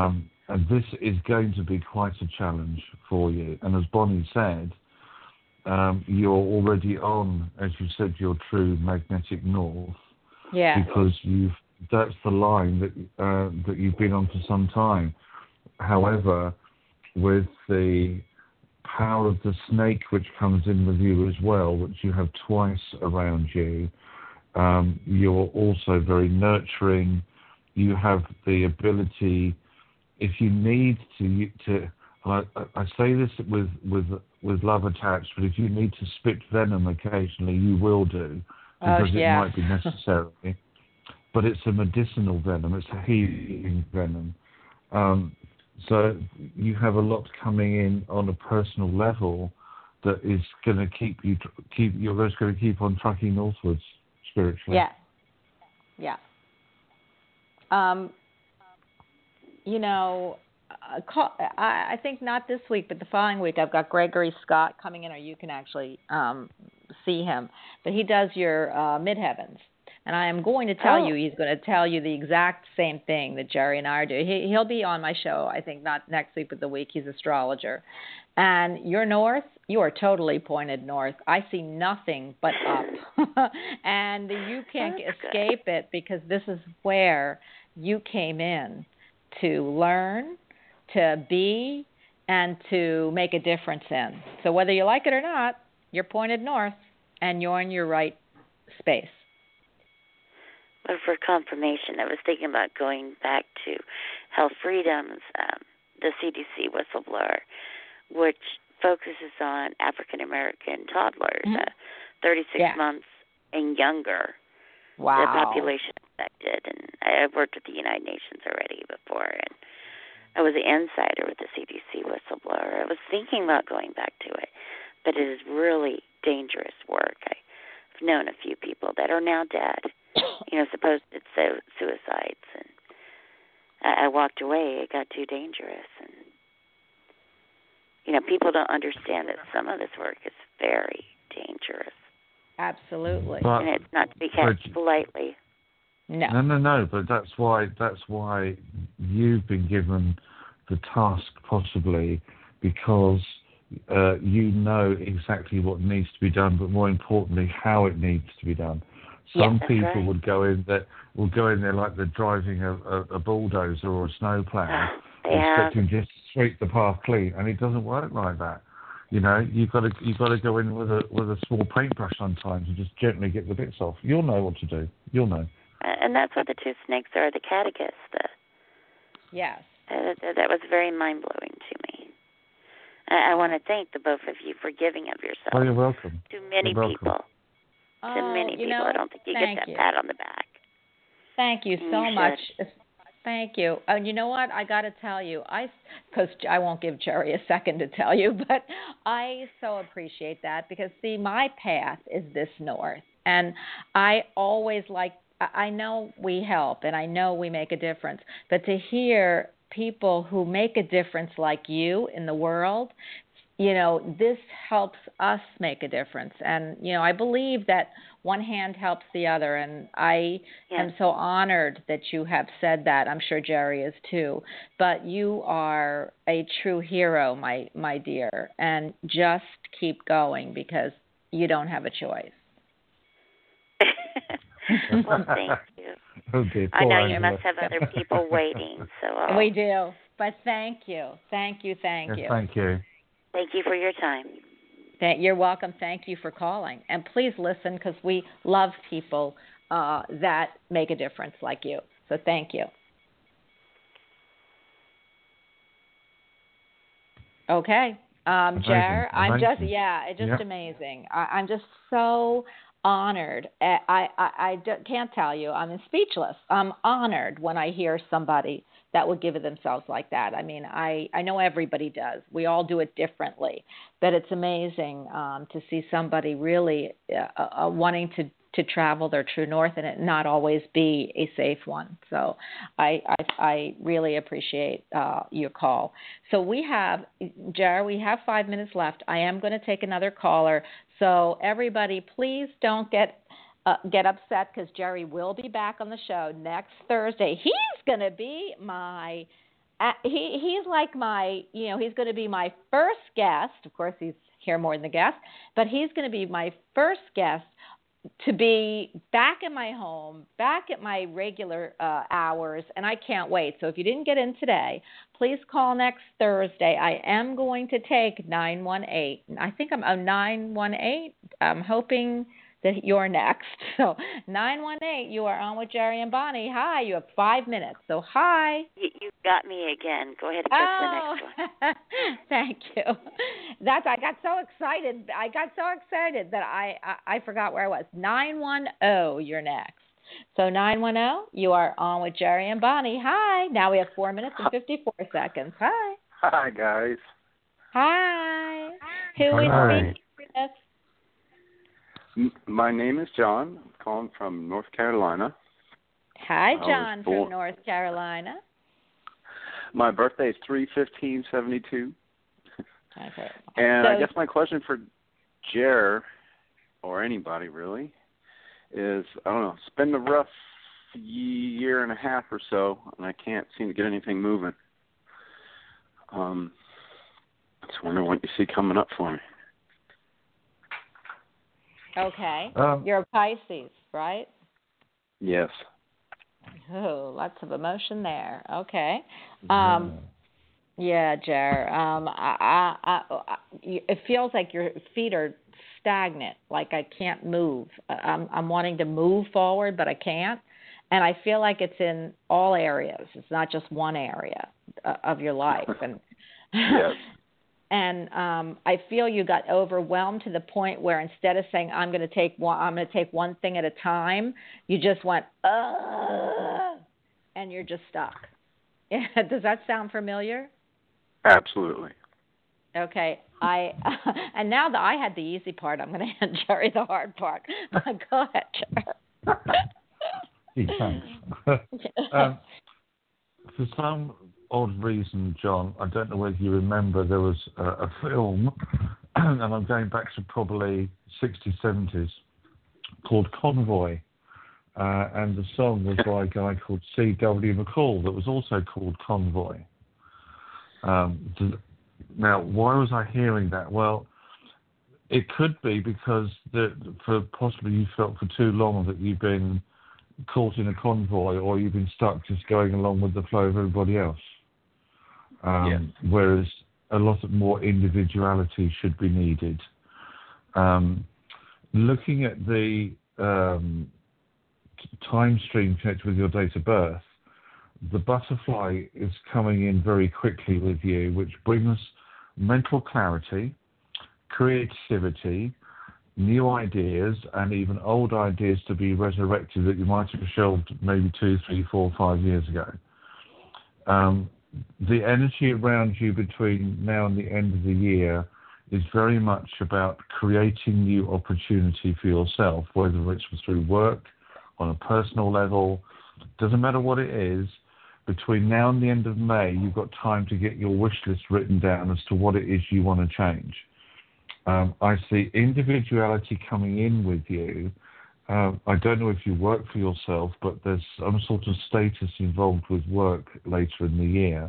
and this is going to be quite a challenge for you. And as Bonnie said, um, you're already on, as you said, your true magnetic north. Yeah. Because you've that's the line that uh, that you've been on for some time. However, with the power of the snake, which comes in with you as well, which you have twice around you, um, you're also very nurturing. You have the ability, if you need to, to I, I say this with, with with love attached, but if you need to spit venom occasionally, you will do, because oh, yeah. it might be necessary. But it's a medicinal venom. It's a healing venom. Um, so you have a lot coming in on a personal level that is going to keep you keep you're just going to keep on trucking northwards spiritually. Yeah. Yeah. Um, you know, uh, call, I, I think not this week, but the following week, I've got Gregory Scott coming in, or you can actually um, see him. But he does your uh, midheavens. And I am going to tell oh. you, he's going to tell you the exact same thing that Jerry and I are doing. He, he'll be on my show, I think, not next week, but the week. He's an astrologer. And you're north, you are totally pointed north. I see nothing but up. And you can't That's escape good. it, because this is where you came in to learn, to be, and to make a difference in. So whether you like it or not, you're pointed north, and you're in your right space. But for confirmation, I was thinking about going back to Health Freedom's, um, the C D C whistleblower, which focuses on African American toddlers, Mm-hmm. uh, thirty-six yeah. months and younger. Wow. The population affected, and I've worked with the United Nations already before, and I was an insider with the C D C whistleblower. I was thinking about going back to it, but it is really dangerous work. I've known a few people that are now dead. You know, supposed it's so suicides, and I, I walked away. It got too dangerous, and you know, people don't understand that some of this work is very dangerous. Absolutely. But, and it's not to be kept lightly. No. No, no, no. But that's why that's why you've been given the task, possibly because uh, you know exactly what needs to be done, but more importantly, how it needs to be done. Some yeah, people right. would go in that will go in there like they're driving a, a, a bulldozer or a snowplow, expecting just to sweep the path clean, and it doesn't work like that. You know, you've got to you've got to go in with a with a small paintbrush sometimes and just gently get the bits off. You'll know what to do. You'll know. And that's what the two snakes are, the catechist. The, yes. Uh, that, that was very mind-blowing to me. I, I want to thank the both of you for giving of yourself. Oh, you're welcome. To many you're welcome. people. Oh, to many you people. know, I don't think you thank get that you. pat on the back. Thank you And so you much. should. Thank you. And you know what? I got to tell you, I because I won't give Jerry a second to tell you, but I so appreciate that because see, my path is this north, and I always like. I know we help, and I know we make a difference, but to hear people who make a difference like you in the world, you know, this helps us make a difference. And, you know, I believe that one hand helps the other, and I yes. am so honored that you have said that. I'm sure Jerry is too. But you are a true hero, my my dear, and just keep going because you don't have a choice. Well, thank you. Oh, dear, I know Angela. you must have other people waiting. So I'll, we do. But thank you. Thank you. Thank yes, you. Thank you. Thank you for your time. Thank, you're welcome. Thank you for calling. And please listen because we love people uh, that make a difference like you. So thank you. Okay. Um, Jar, I'm just, yeah, it's just yep. amazing. I, I'm just so honored. I, I, I can't tell you. I'm speechless. I'm honored when I hear somebody that would give it themselves like that. I mean, I, I know everybody does. We all do it differently. But it's amazing um, to see somebody really uh, uh, wanting to, to travel their true north and it not always be a safe one. So I, I, I really appreciate uh, your call. So we have, Jar, we have five minutes left. I am going to take another caller. So everybody, please don't get uh, get upset because Jerry will be back on the show next Thursday. He's going to be my uh, he he's like my, you know, he's going to be my first guest. Of course, he's here more than a guest, but he's going to be my first guest to be back in my home, back at my regular uh, hours, and I can't wait. So if you didn't get in today, please call next Thursday. I am going to take nine one eight. I think I'm oh, nine one eight. I'm hoping that you're next. So nine one eight, you are on with Jerry and Bonnie. Hi, you have five minutes. So hi. You, you got me again. Go ahead and press oh. the next one. Thank you. That's I got so excited. I got so excited that I, I, I forgot where I was. nine one zero, you're next. So nine one zero, you are on with Jerry and Bonnie. Hi. Now we have four minutes and fifty-four seconds. Hi. Hi, guys. Hi. Who is Hi. speaking with us? My name is John. I'm calling from North Carolina. Hi, I John was from born- North Carolina. My birthday is three fifteen seventy-two. Okay. And so, I guess my question for Jer, or anybody really, is, I don't know, it's been a rough year and a half or so, and I can't seem to get anything moving. Um, just wondering what you see coming up for me. Okay. Um, You're a Pisces, right? Yes. Oh, lots of emotion there. Okay. Um, yeah, Jer. Um, I, I, I, I, it feels like your feet are stagnant. Like I can't move. I'm, I'm wanting to move forward, but I can't. And I feel like it's in all areas. It's not just one area uh, of your life. And yes. And um, I feel you got overwhelmed to the point where instead of saying I'm going to take one, I'm going to take one thing at a time, you just went, uh, and you're just stuck. Does that sound familiar? Absolutely. Okay. I and now that I had the easy part, I'm going to hand Jerry the hard part. Go ahead, Jerry. Gee, thanks. um, for some odd reason, John, I don't know whether you remember, there was a, a film, and I'm going back to probably sixties, seventies, called Convoy. Uh, and the song was by a guy called C W McCall that was also called Convoy. Um, now, why was I hearing that? Well, it could be because the, for possibly you felt for too long that you've been caught in a convoy, or you've been stuck just going along with the flow of everybody else. Um, yes. Whereas a lot more individuality should be needed. Um, looking at the um, time stream connected with your date of birth, the butterfly is coming in very quickly with you, which brings mental clarity, creativity, new ideas, and even old ideas to be resurrected that you might have shelved maybe two, three, four, five years ago. Um, the energy around you between now and the end of the year is very much about creating new opportunity for yourself, whether it's through work, on a personal level, doesn't matter what it is. Between now and the end of May, you've got time to get your wish list written down as to what it is you want to change. Um, I see individuality coming in with you. Um, I don't know if you work for yourself, but there's some sort of status involved with work later in the year.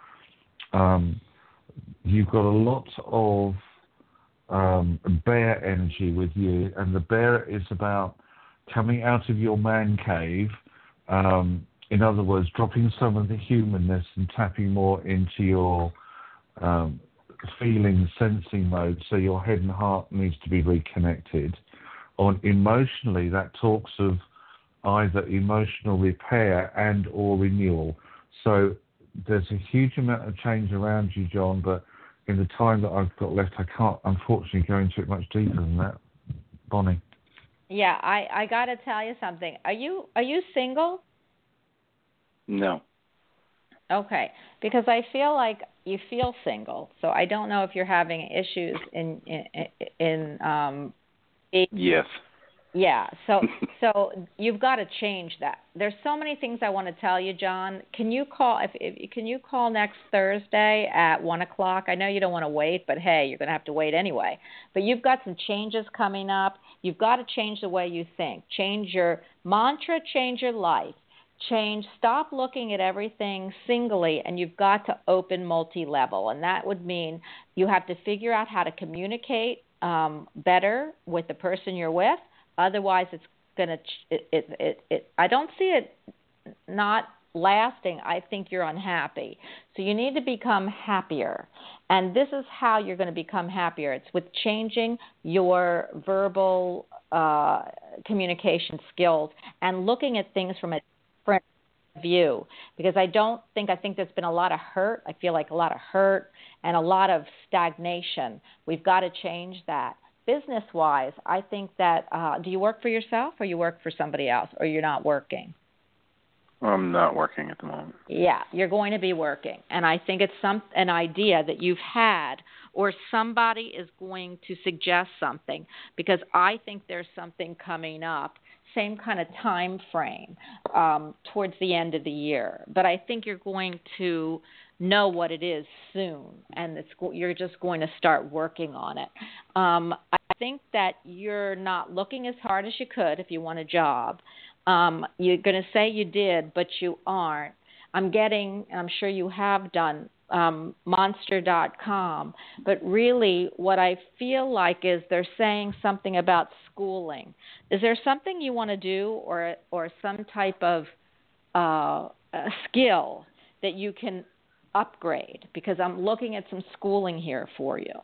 Um, you've got a lot of um, bear energy with you, and the bear is about coming out of your man cave. Um, in other words, dropping some of the humanness and tapping more into your um, feeling, sensing mode, so your head and heart needs to be reconnected. On emotionally, that talks of either emotional repair and or renewal. So there's a huge amount of change around you, John, but in the time that I've got left, I can't unfortunately go into it much deeper than that. Bonnie. Yeah, I, I got to tell you something. Are you are you single? No. Okay, because I feel like you feel single, so I don't know if you're having issues in in, in um. Yes. Yeah, so so you've got to change that. There's so many things I want to tell you, John. Can you call if, if can you call next Thursday at one o'clock? I know you don't want to wait, but hey, you're going to have to wait anyway. But you've got some changes coming up. You've got to change the way you think. Change your mantra. Change your life. change, stop looking at everything singly, and you've got to open multi-level. And that would mean you have to figure out how to communicate um, better with the person you're with. Otherwise, it's going to, it, it, it, it, I don't see it not lasting. I think you're unhappy. So you need to become happier. And this is how you're going to become happier. It's with changing your verbal uh, communication skills and looking at things from a different view. Because I don't think, I think there's been a lot of hurt. I feel like a lot of hurt and a lot of stagnation. We've got to change that. Business-wise, I think that, uh, do you work for yourself or you work for somebody else, or you're not working? I'm not working at the moment. Yeah, you're going to be working. And I think it's some an idea that you've had, or somebody is going to suggest something, because I think there's something coming up, same kind of time frame, um, towards the end of the year. But I think you're going to know what it is soon, and it's, you're just going to start working on it. Um, I think that you're not looking as hard as you could if you want a job. Um, you're going to say you did, but you aren't. I'm getting, I'm sure you have done, um, monster dot com, but really what I feel like is they're saying something about schooling. Is there something you want to do, or or some type of uh, a skill that you can upgrade? Because I'm looking at some schooling here for you.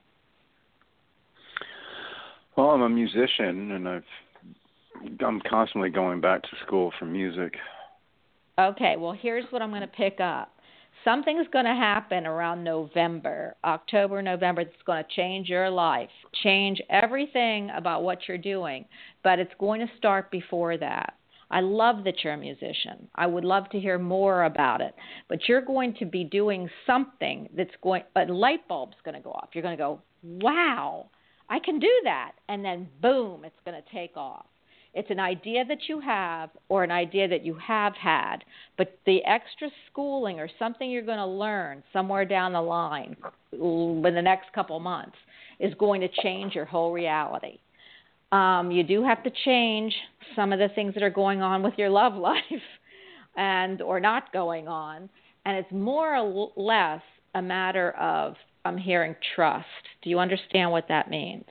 Well, I'm a musician, and I've I'm constantly going back to school for music. Okay, well, here's what I'm going to pick up. Something's going to happen around November, October, November, that's going to change your life, change everything about what you're doing, but it's going to start before that. I love that you're a musician. I would love to hear more about it, but you're going to be doing something that's going, a light bulb's going to go off. You're going to go, wow, I can do that, and then boom, it's going to take off. It's an idea that you have, or an idea that you have had, but the extra schooling or something you're going to learn somewhere down the line in the next couple months is going to change your whole reality. Um, you do have to change some of the things that are going on with your love life and or not going on, and it's more or less a matter of, I'm hearing, trust. Do you understand what that means?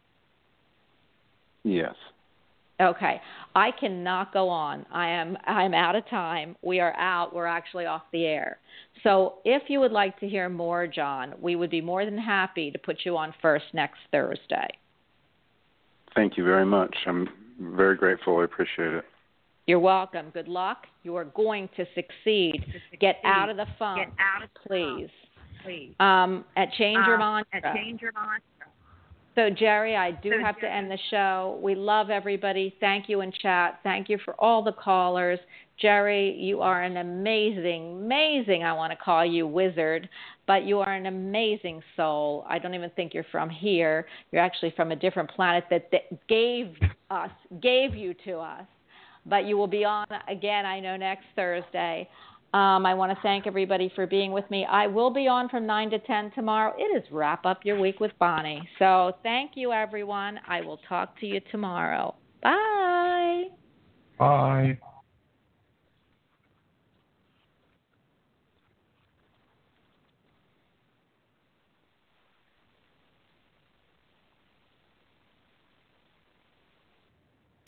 Yes. Okay, I cannot go on. I am I'm out of time. We are out. We're actually off the air. So if you would like to hear more, John, we would be more than happy to put you on first next Thursday. Thank you very much. I'm very grateful. I appreciate it. You're welcome. Good luck. You are going to succeed. To succeed. Get out of the funk, Get out of please. Please. Um, at Change Your um, Mantra. At Change Your Mantra. So, Jerry, I do have to end the show. We love everybody. Thank you in chat. Thank you for all the callers. Jerry, you are an amazing, amazing, I want to call you wizard, but you are an amazing soul. I don't even think you're from here. You're actually from a different planet that, that gave us, gave you to us. But you will be on again, I know, next Thursday. Um, I want to thank everybody for being with me. I will be on from nine to ten tomorrow. It is Wrap Up Your Week with Bonnie. So thank you, everyone. I will talk to you tomorrow. Bye. Bye.